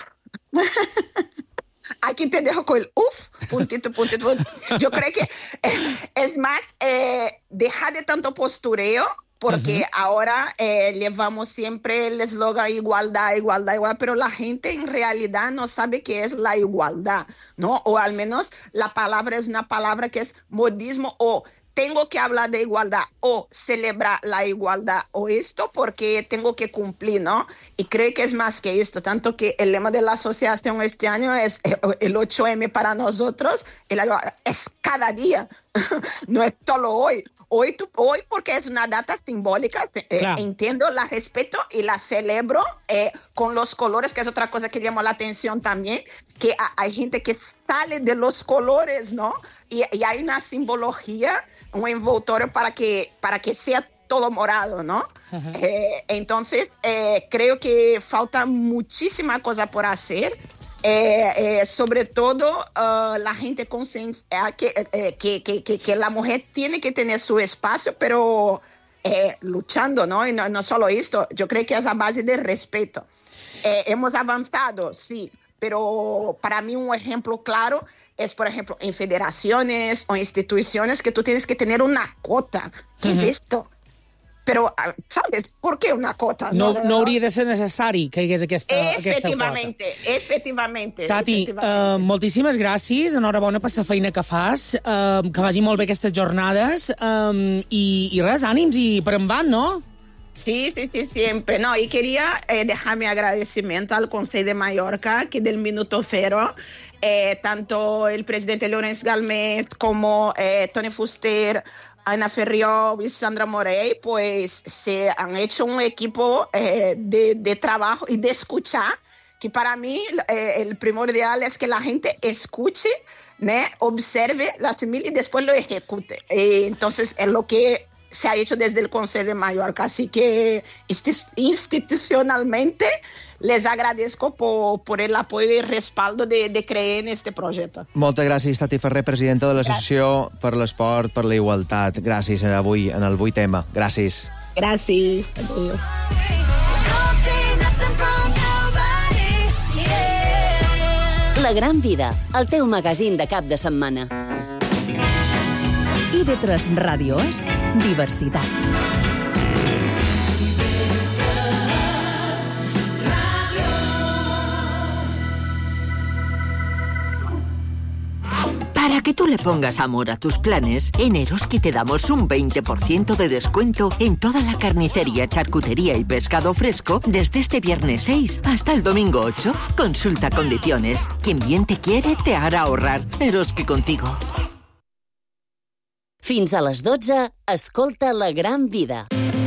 Aquí te dejo con el uf, puntito, puntito, puntito. Yo creo que eh, es más, eh, dejar de tanto postureo, porque uh-huh. ahora eh, llevamos siempre el eslogan igualdad, igualdad, igualdad, pero la gente en realidad no sabe qué es la igualdad, ¿no? O al menos la palabra es una palabra que es modismo o tengo que hablar de igualdad o celebrar la igualdad o esto porque tengo que cumplir, ¿no? Y creo que es más que esto, tanto que el lema de la asociación este año es el ocho eme para nosotros, el, es cada día, no es solo hoy. Hoy, tú, hoy porque es una data simbólica, eh, claro. Entiendo, la respeto y la celebro eh, con los colores, que es otra cosa que llamó la atención también, que a, hay gente que sale de los colores, ¿no? Y, y hay una simbología, un envoltorio para que, para que sea todo morado, ¿no? Uh-huh. Eh, entonces, eh, creo que falta muchísima cosa por hacer. Eh, eh, sobre todo uh, la gente consciente eh, que, eh, que, que, que, que la mujer tiene que tener su espacio, pero eh, luchando, ¿no? Y no, no solo esto, yo creo que es a base de respeto. Eh, hemos avanzado, sí, pero para mí un ejemplo claro es, por ejemplo, en federaciones o instituciones que tú tienes que tener una cuota. ¿Qué uh-huh. es esto? Però, ¿sabes? ¿Por qué una cota? No, no, no hauria de ser necessari que hi hagués aquesta, aquesta quota. Efectivamente. Tati, efectivamente. Uh, moltíssimes gràcies, enhorabona per la feina que fas, uh, que vagi molt bé aquestes jornades, um, i, i res, ànims i per endavant, no? Sí, sí, sí, siempre. No, y quería eh, dejar mi agradecimiento al Consejo de Mallorca, que del minuto cero, eh, tanto el presidente Llorenç Galmet como eh, Toni Fuster, Ana Ferriol y Sandra Morey, pues se han hecho un equipo eh, de, de trabajo y de escuchar, que para mí eh, el primordial es que la gente escuche, ¿no? Observe, la asimile y después lo ejecute. Eh, entonces es lo que se ha hecho desde el Consejo de Mallorca. Así que institucionalmente les agradezco por, por el apoyo y respaldo de, de creer en este proyecto. Moltes gràcies, Tati Ferrer, presidenta de l'Associació per l'Esport per la Igualtat. Gràcies avui en el vuit eme. Gràcies. Gràcies. Adéu. La Gran Vida, el teu magazín de cap de setmana. I ve tres Ràdio és diversitat. Para que tú le pongas amor a tus planes, en Eroski te damos un veinte por ciento de descuento en toda la carnicería, charcutería y pescado fresco desde este viernes seis hasta el domingo ocho. Consulta condiciones. Quien bien te quiere te hará ahorrar. Eroski contigo. Fins a les dotze, escolta La Gran Vida.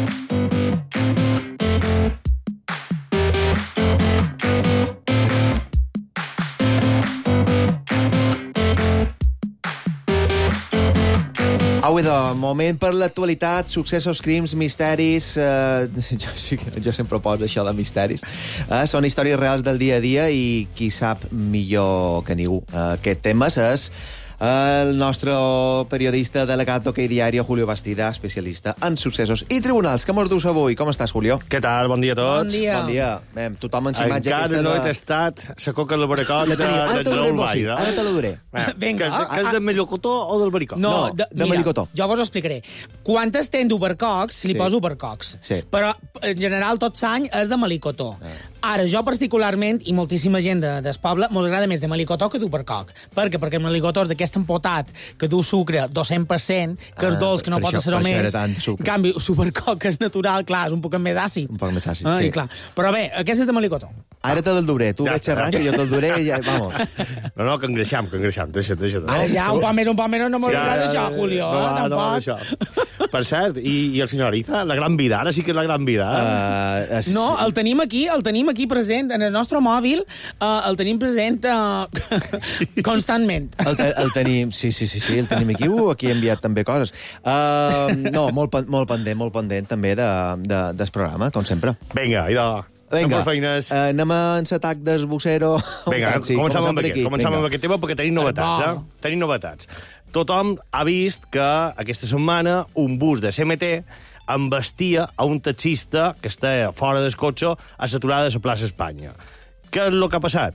Au, de moment per l'actualitat, successos, crims, misteris... Eh, jo, sí, jo sempre poso això de misteris. Eh, són històries reals del dia a dia i qui sap millor que ningú. Eh, aquest tema és El nostre periodista delegat d'Hockey Diario, Julio Bastida, especialista en successos i tribunals. Que mos dus avui? Com estàs, Julio? Què tal? Bon dia a tots. Bon dia. Bon dia. Bé, tothom en imatge Encara aquesta... no de... he tastat la coca al baricot La de, tenim. Ara de te la Raül duré, sí. Baix. Ara te la duré. Vinga. Que, que és de melocotó o del baricot? No, No, de, de mira, melicotó. jo vos ho explicaré. Quan estem d'ubercocs, li Sí. poso ubercocs. Sí. Però, en general, tot l'any és de melicotó. Ara, jo particularment, i moltíssima gent de, del poble, mos agrada més de melicotó que d'ubercoc. Per què? Perquè el melicotó és d'aquest empotat que du sucre dos-cents per cent, que és Ah, dolç, que no per pot això- ser per això més. era tant sucre. En canvi, supercoc, que és natural, clar, és un poc més àcid. Un poc més àcid, ah, sí. i clar. Però bé, aquest és de melicotó. Ara te del duré. Tu Ja ves està. xerrant, que jo te'l duré i ja... Vamos. No, no, que engreixam, que engreixam. Deixa't, deixa't. Ara ja, un poc més, un poc menys, no m'ho Sí, agrada ja, això, ja, Julio, no, eh, no, no, tampoc. això. Per cert, i, i el senyor Ariza, la gran vida, ara sí que és la gran vida. Uh, es... No, el tenim aquí, el tenim aquí present, en el nostre mòbil, uh, el tenim present uh, constantment. El, te, el tenim, sí, sí, sí, sí, el tenim aquí. Uh, aquí he enviat també coses. Uh, no, molt, pen- molt pendent, molt pendent també de, de, del programa, com sempre. Vinga, idò. Vinga, per feines. uh, anem a l'atac del bucero. Vinga, taxi. començam amb per aquest, aquí. començam Vinga. amb aquest tema perquè tenim novetats, Bon. eh? Tenim novetats. Tothom ha vist que aquesta setmana un bus de C M T embestia a un taxista que està fora del cotxe a l'aturada de la plaça Espanya. Què és el que ha passat?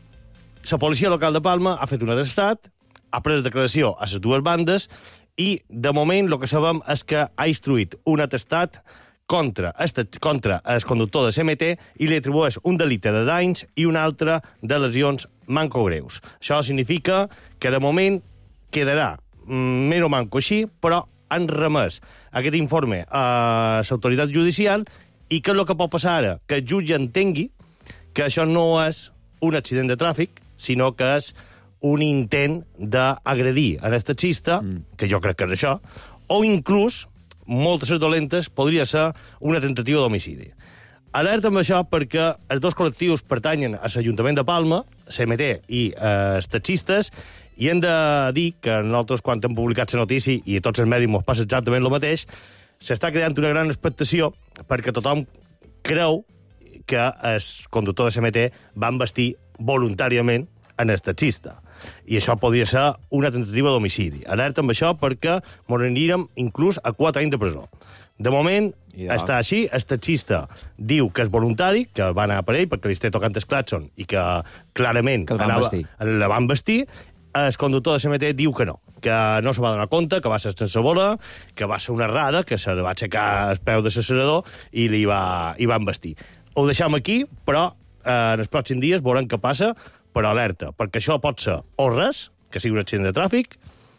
La policia local de Palma ha fet un atestat, ha pres declaració a les dues bandes i, de moment, el que sabem és que ha instruït un atestat contra, este, contra el conductor de C M T i li atribueix un delicte de danys i un altre de lesions manco-greus. Això significa que, de moment, quedarà mm, mero manco així, però han remès aquest informe a l'autoritat judicial i què és el que pot passar ara? Que el jutge entengui que això no és un accident de tràfic, sinó que és un intent d'agredir a el taxista, mm. que jo crec que és això, o inclús, moltes ser dolentes, podria ser una tentativa d'homicidi. Alerta amb això perquè els dos col·lectius pertanyen a l'Ajuntament de Palma, C M T i eh, els taxistes, i hem de dir que nosaltres, quan hem publicat la notícia, i a tots els medis ens passa exactament el mateix, s'està creant una gran expectació perquè tothom creu que el conductor de C M T va embestir voluntàriament en el taxista. I això podria ser una tentativa d'homicidi. Alerta amb això perquè ens aniríem inclús a quatre anys de presó. De moment, Ja. està així, el taxista diu que és voluntari, que va anar per ell perquè li esté tocant el claxon i que clarament Que el van anava- vestir. la van vestir. El conductor de C M T diu que no, que no se va donar compte, que va ser sense bola, que va ser una errada, que se li va aixecar el peu de l'accelerador i li va, i van vestir. Ho deixam aquí, però eh, en els pròxims dies veurem què passa, però alerta, perquè això pot ser o res, que sigui un accident de tràfic,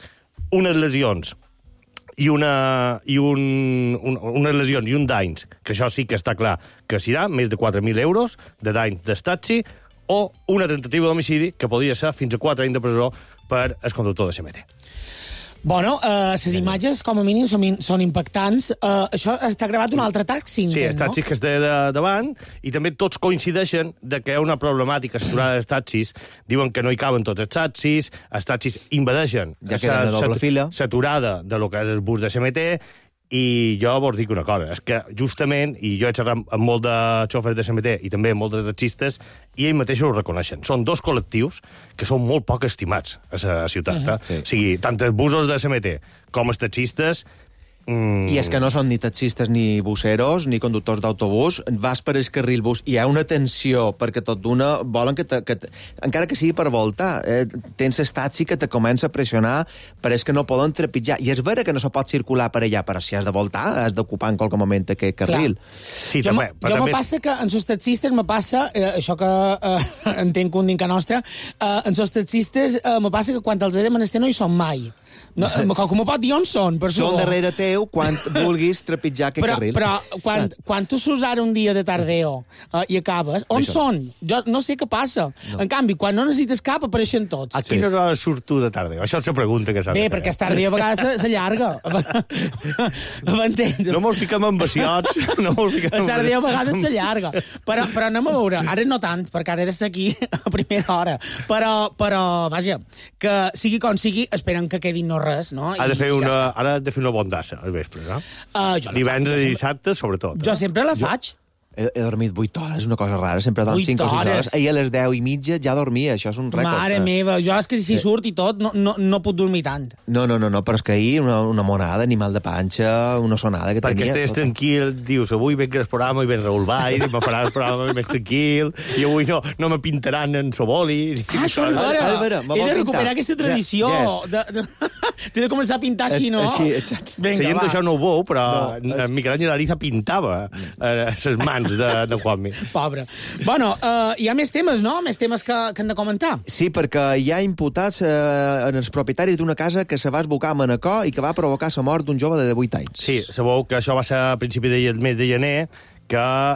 unes lesions i, una, i un, un, unes lesions i un danys, que això sí que està clar que serà més de quatre mil euros de danys d'estaci, o una tentativa d'homicidi que podria ser fins a quatre anys de presó per el conductor de C M T. Bueno, les uh, imatges, com a mínim, són, són impactants. Uh, això està gravat un altre taxi, Sí, entenc, els taxis que es té de, davant, i també tots coincideixen de que hi ha una problemàtica saturada dels taxis. Diuen que no hi caben tots els taxis, els taxis invadeixen Ja queden de doble fila. saturada de lo que és el bus de C M T, i jo vos dic una cosa, és que justament, i jo he xerrat amb molt de xòfers de C M T i també amb molts de taxistes, i ells mateixos ho reconeixen. Són dos col·lectius que són molt poc estimats a la ciutat. Uh -huh. Sí. O sigui, tant els busos de C M T com els taxistes... Mm, I és que no són ni taxistes ni busseros, ni conductors d'autobús. Vas per el carril bus i hi ha una tensió, perquè tot d'una volen que, te, que te, encara que sigui per voltar, eh, tens el taxi que te comença a pressionar, però és que no poden trepitjar. I és vera que no se pot circular per allà, però si has de voltar, has d'ocupar en qualque moment aquest carril. Sí, jo també, me, però jo també- me passa que en els taxistes me passa, eh, això que eh, entenc un dinca nostra, eh, en els taxistes eh, me passa que quan els he de menester no hi són mai. No, com me pot dir on són, per Són favor. darrere teu quan vulguis trepitjar aquest Però, carril. però quan, Saps? quan tu surts ara un dia de tardeo uh, i acabes, on Això. són? Jo no sé què passa. No. En canvi, quan no necessites cap, apareixen tots. A quina hora surt tu de tarda? Això és la pregunta que s'ha de Bé, fer. perquè es tardeo a vegades s'allarga. M'entens? No mos fiquem amb vacionats. No mos fiquem El amb... Sardí a vegades s'allarga. Però, però anem a veure. Ara no tant, perquè ara he de ser aquí a primera hora. Però, però vaja, que sigui com sigui, esperen que quedi no res, no? Ha de fer I ja una, està. ara ha de fer una bondassa al vespre, no? Uh, jo la Divendres faig, i jo dissabte, sobretot. Jo sempre la faig. He, he dormit vuit hores, una cosa rara. Sempre dorm cinc o sis hores. Ahir a les deu i mitja ja dormia, això és un rècord. Mare meva, jo és que si Sí. surt i tot no, no, no puc dormir tant. No, no, no, no, però és que ahir una, una monada, animal de panxa, una sonada que Perquè tenia. estigues tota. tranquil, dius, avui venc el programa i ven Raül Vall, me farà el programa més tranquil, i avui no, no me pintaran en soboli. Ah, això, Álvaro, Álvaro, me he vol de pintar. recuperar aquesta tradició. Yes. De, de, T'he de començar a pintar així, no? Així, exacte. Vinga, Seient va. això no ho veu, però No, no, és- Miquel Àngel Ariza pintava eh, les mans de, de Juanmi. Pobre. Bueno, uh, hi ha més temes, no? Més temes que, que hem de comentar. Sí, perquè hi ha imputats eh, en els propietaris d'una casa que se va esbocar a Manacor i que va provocar la mort d'un jove de divuit anys. Sí, sabeu que això va ser a principi del mes de gener, que,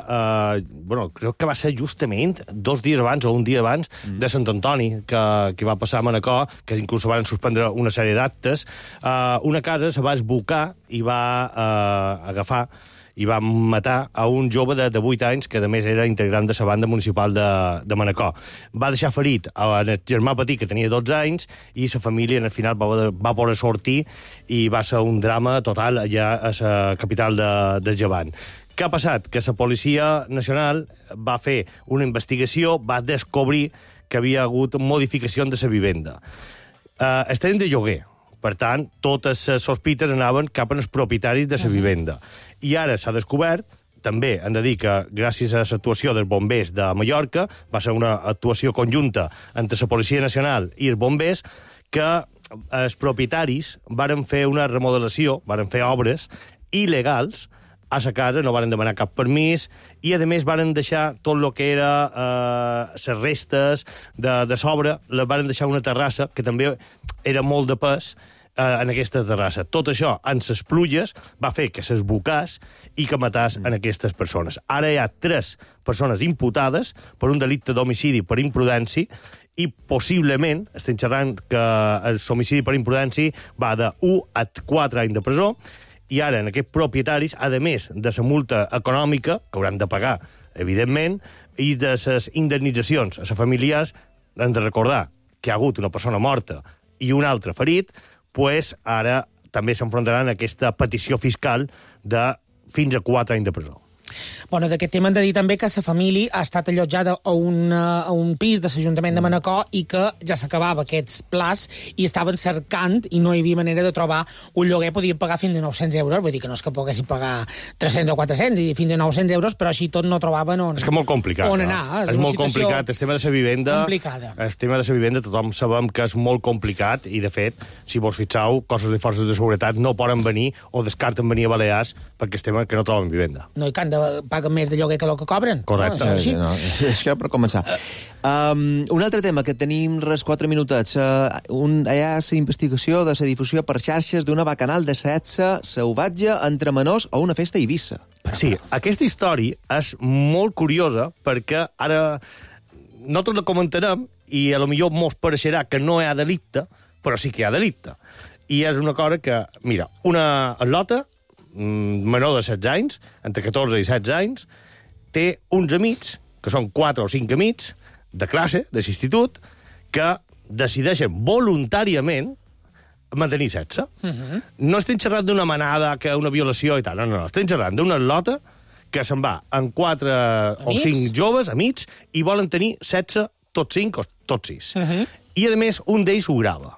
eh, bueno, crec que va ser justament dos dies abans o un dia abans mm. de Sant Antoni, que, que va passar a Manacor, que inclús van suspendre una sèrie d'actes. Eh, una casa se va esbocar i va eh, agafar i va matar a un jove de divuit anys, que a més era integrant de la banda municipal de, de Manacor. Va deixar ferit el germà petit, que tenia dotze anys, i la família, al final, va, va poder sortir i va ser un drama total allà a la capital de, de Llevant. Què ha passat? Que la Policia Nacional va fer una investigació, va descobrir que havia hagut modificació de la vivenda. Uh, estaven de lloguer, per tant, totes les sospites anaven cap als propietaris de la vivenda. I ara s'ha descobert, també hem de dir que gràcies a l'actuació dels bombers de Mallorca, va ser una actuació conjunta entre la Policia Nacional i els bombers, que els propietaris varen fer una remodelació, varen fer obres il·legals a la casa, no varen demanar cap permís, i a més varen deixar tot el que era eh, les restes de, de sobre, les varen deixar una terrassa, que també era molt de pes, eh, en aquesta terrassa. Tot això, en les pluges, va fer que s'esbocàs i que matàs en aquestes persones. Ara hi ha tres persones imputades per un delicte d'homicidi per imprudència, i possiblement, estem xerrant que el homicidi per imprudència va de u a quatre anys de presó, i ara en aquests propietaris, a més de la multa econòmica, que hauran de pagar, evidentment, i de les indemnitzacions a les famílies, hem de recordar que hi ha hagut una persona morta i un altre ferit, pues ara també s'enfrontaran a aquesta petició fiscal de fins a quatre anys de presó. Bueno, d'aquest tema hem de dir també que la família ha estat allotjada a un, a un pis de l'Ajuntament de Manacor i que ja s'acabava aquests plats i estaven cercant i no hi havia manera de trobar un lloguer, podien pagar fins a nou-cents euros, vull dir que no és que poguessin pagar tres-cents o quatre-cents, i fins a nou-cents euros, però així tot no trobaven on, És que molt complicat. on no? anar. És, és molt complicat. El tema de la vivenda... complicada. El tema de la vivenda tothom sabem que és molt complicat i, de fet, si vos fixeu, cossos de forces de seguretat no poden venir o descarten venir a Balears perquè estem que no troben vivenda. No, i que han de pagar més de lloguer que el que cobren. Correcte. No, és així. No, és que per començar. Um, un altre tema que tenim res quatre minutets. Uh, un, hi ha la investigació de la difusió per xarxes d'una bacanal de sexe salvatge entre menors a una festa a Eivissa. Sí, aquesta història és molt curiosa perquè ara nosaltres la comentarem i a lo millor mos pareixerà que no hi ha delicte, però sí que hi ha delicte. I és una cosa que, mira, una atleta menor de setze anys, entre catorze i setze anys, té uns amics, que són quatre o cinc amics, de classe, de l'institut, que decideixen voluntàriament mantenir sexe. Mhm. No estem xerrant d'una manada, que una violació i tal, no, no, no. Estem xerrant d'una atleta que se'n va amb quatre o Amics? cinc joves, amics, i volen tenir sexe tots cinc o tots sis. Mhm. I, a més, un d'ells ho grava.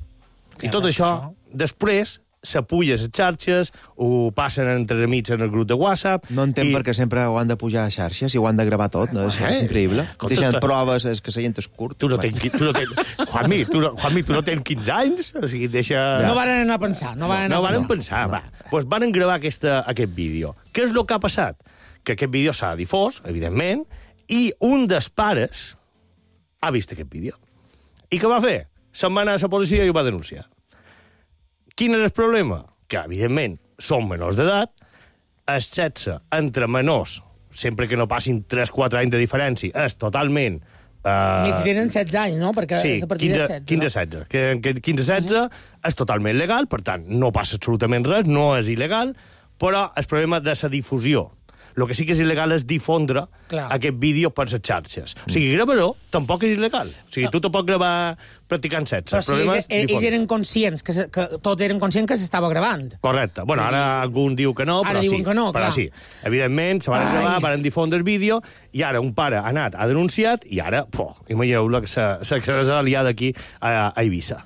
I Ja tot veus això, això. després, s'apuja a les xarxes, ho passen entre amics en el grup de WhatsApp... No entenc i... per què sempre ho han de pujar a xarxes i ho han de gravar tot, no? És, Eh, és increïble. escolta, Deixen està- proves, és que la gent és curt. Tu no tens... Tu no tens... Juanmi, tu no, Juanmi, tu no tens quinze anys? O sigui, deixa... No varen anar a pensar. No varen no anar a varen pensar. pensar, va. Pues varen gravar aquesta, aquest vídeo. Què és el que ha passat? Que aquest vídeo s'ha difós, evidentment, i un dels pares ha vist aquest vídeo. I què va fer? Se'n va anar a la policia i ho va denunciar. Quin és el problema? Que, evidentment, són menors d'edat, el sexe entre menors, sempre que no passin tres o quatre anys de diferència, és totalment... Uh, Mig tenen setze anys, no? Perquè sí, és a partir quinze, de setze. quinze setze. Que, que quinze setze uh-huh. és totalment legal, per tant, no passa absolutament res, no és il·legal, però el problema de la difusió. El que sí que és il·legal és difondre Clar. aquest vídeo per les xarxes. O sigui, gravar-ho tampoc és il·legal. O sigui, tu te pots gravar practicant sexe. Però El si problema ells, és ells difondre. eren conscients, que, se, que tots eren conscients que s'estava gravant. Correcte. Bueno, ara algun diu que no, Ara però diuen sí. que no, però clar. sí. Evidentment, se van Ai. gravar, van difondre el vídeo, i ara un pare ha anat, ha denunciat, i ara, poh, imagineu la que s'ha s'ha liat aquí a, a Eivissa.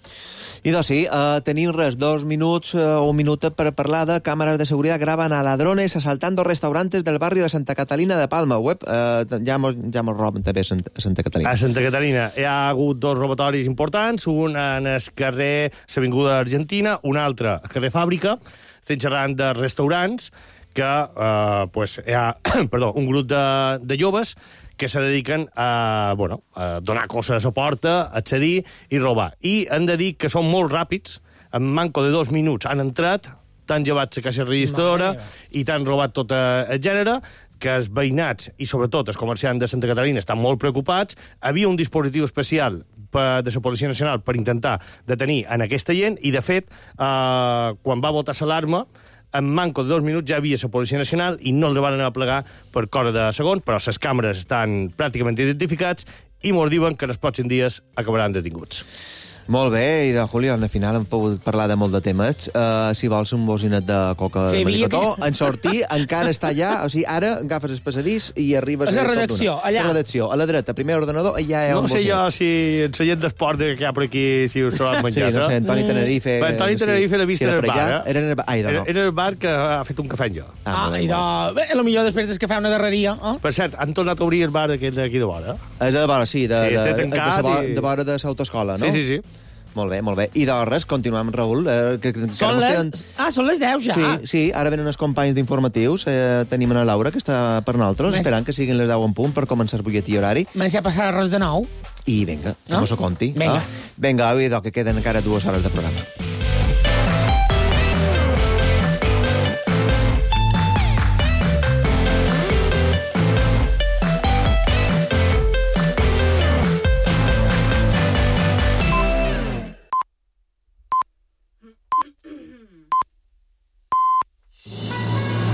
I doncs sí, uh, tenim res, dos minuts uh, o un minut per parlar de càmeres de seguretat graven a ladrones asaltando restaurantes del barrio de Santa Catalina de Palma. Web, uh, ja mos, ja mos roben també a Santa, a Santa Catalina. A Santa Caterina hi ha hagut dos robatoris importants, un en el carrer l'Avinguda Argentina, un altre al carrer Fàbrica, estem xerrant de restaurants, que eh, pues, hi ha perdó, un grup de, de joves que se dediquen a, bueno, a donar coses a la porta, accedir i robar. I han de dir que són molt ràpids, en manco de dos minuts han entrat, t'han llevat la caixa registradora i t'han robat tot el gènere, que els veïnats i sobretot els comerciants de Santa Caterina estan molt preocupats. Havia un dispositiu especial per, de la Policia Nacional per intentar detenir en aquesta gent i, de fet, eh, quan va votar l'alarma, en manco de dos minuts ja havia la Policia Nacional i no els van anar a plegar per cosa de segons, però les càmeres estan pràcticament identificats i mos diuen que en els pròxims dies acabaran detinguts. Molt bé, i de Julio, al final hem pogut parlar de molt de temes. Uh, si vols un bocinet de coca de Manicotó, en sortir, encara està allà, o sigui, ara agafes el passadís i arribes... A la redacció, allà. A la redacció, a la dreta, primer ordenador, i ja hi ha no un sé bocinet. jo si en la gent d'esport que hi ha per aquí si us l'han menjat. Sí, no sé, Antoni Tenerife... Mm. Antoni Tenerife l'ha vist si en el per bar, allà, eh? Era en el bar, ai, no. Era, era el bar que ha fet un cafè en jo. Ah, ah i de... Bé, potser després des que fa una darreria... Eh? Per cert, han tornat a obrir el bar d'aquí de vora. És de vora, sí, de, Sí, de, està de, tancat de, de, i- de vora de l'autoescola, no? Sí, sí, sí. Molt bé, molt bé. I de res, continuem, Raül. Eh, que, que Són que les... queden... Ah, són les deu ja. Sí, sí, ara venen els companys d'informatius. Eh, tenim a la Laura, que està per nosaltres, Més- esperant que siguin les deu en punt per començar el butlletí horari. M'he de passar arròs de nou. I vinga, No? no? Us ho conti. Vinga. Ah? Vinga, idò, que queden encara dues hores de programa.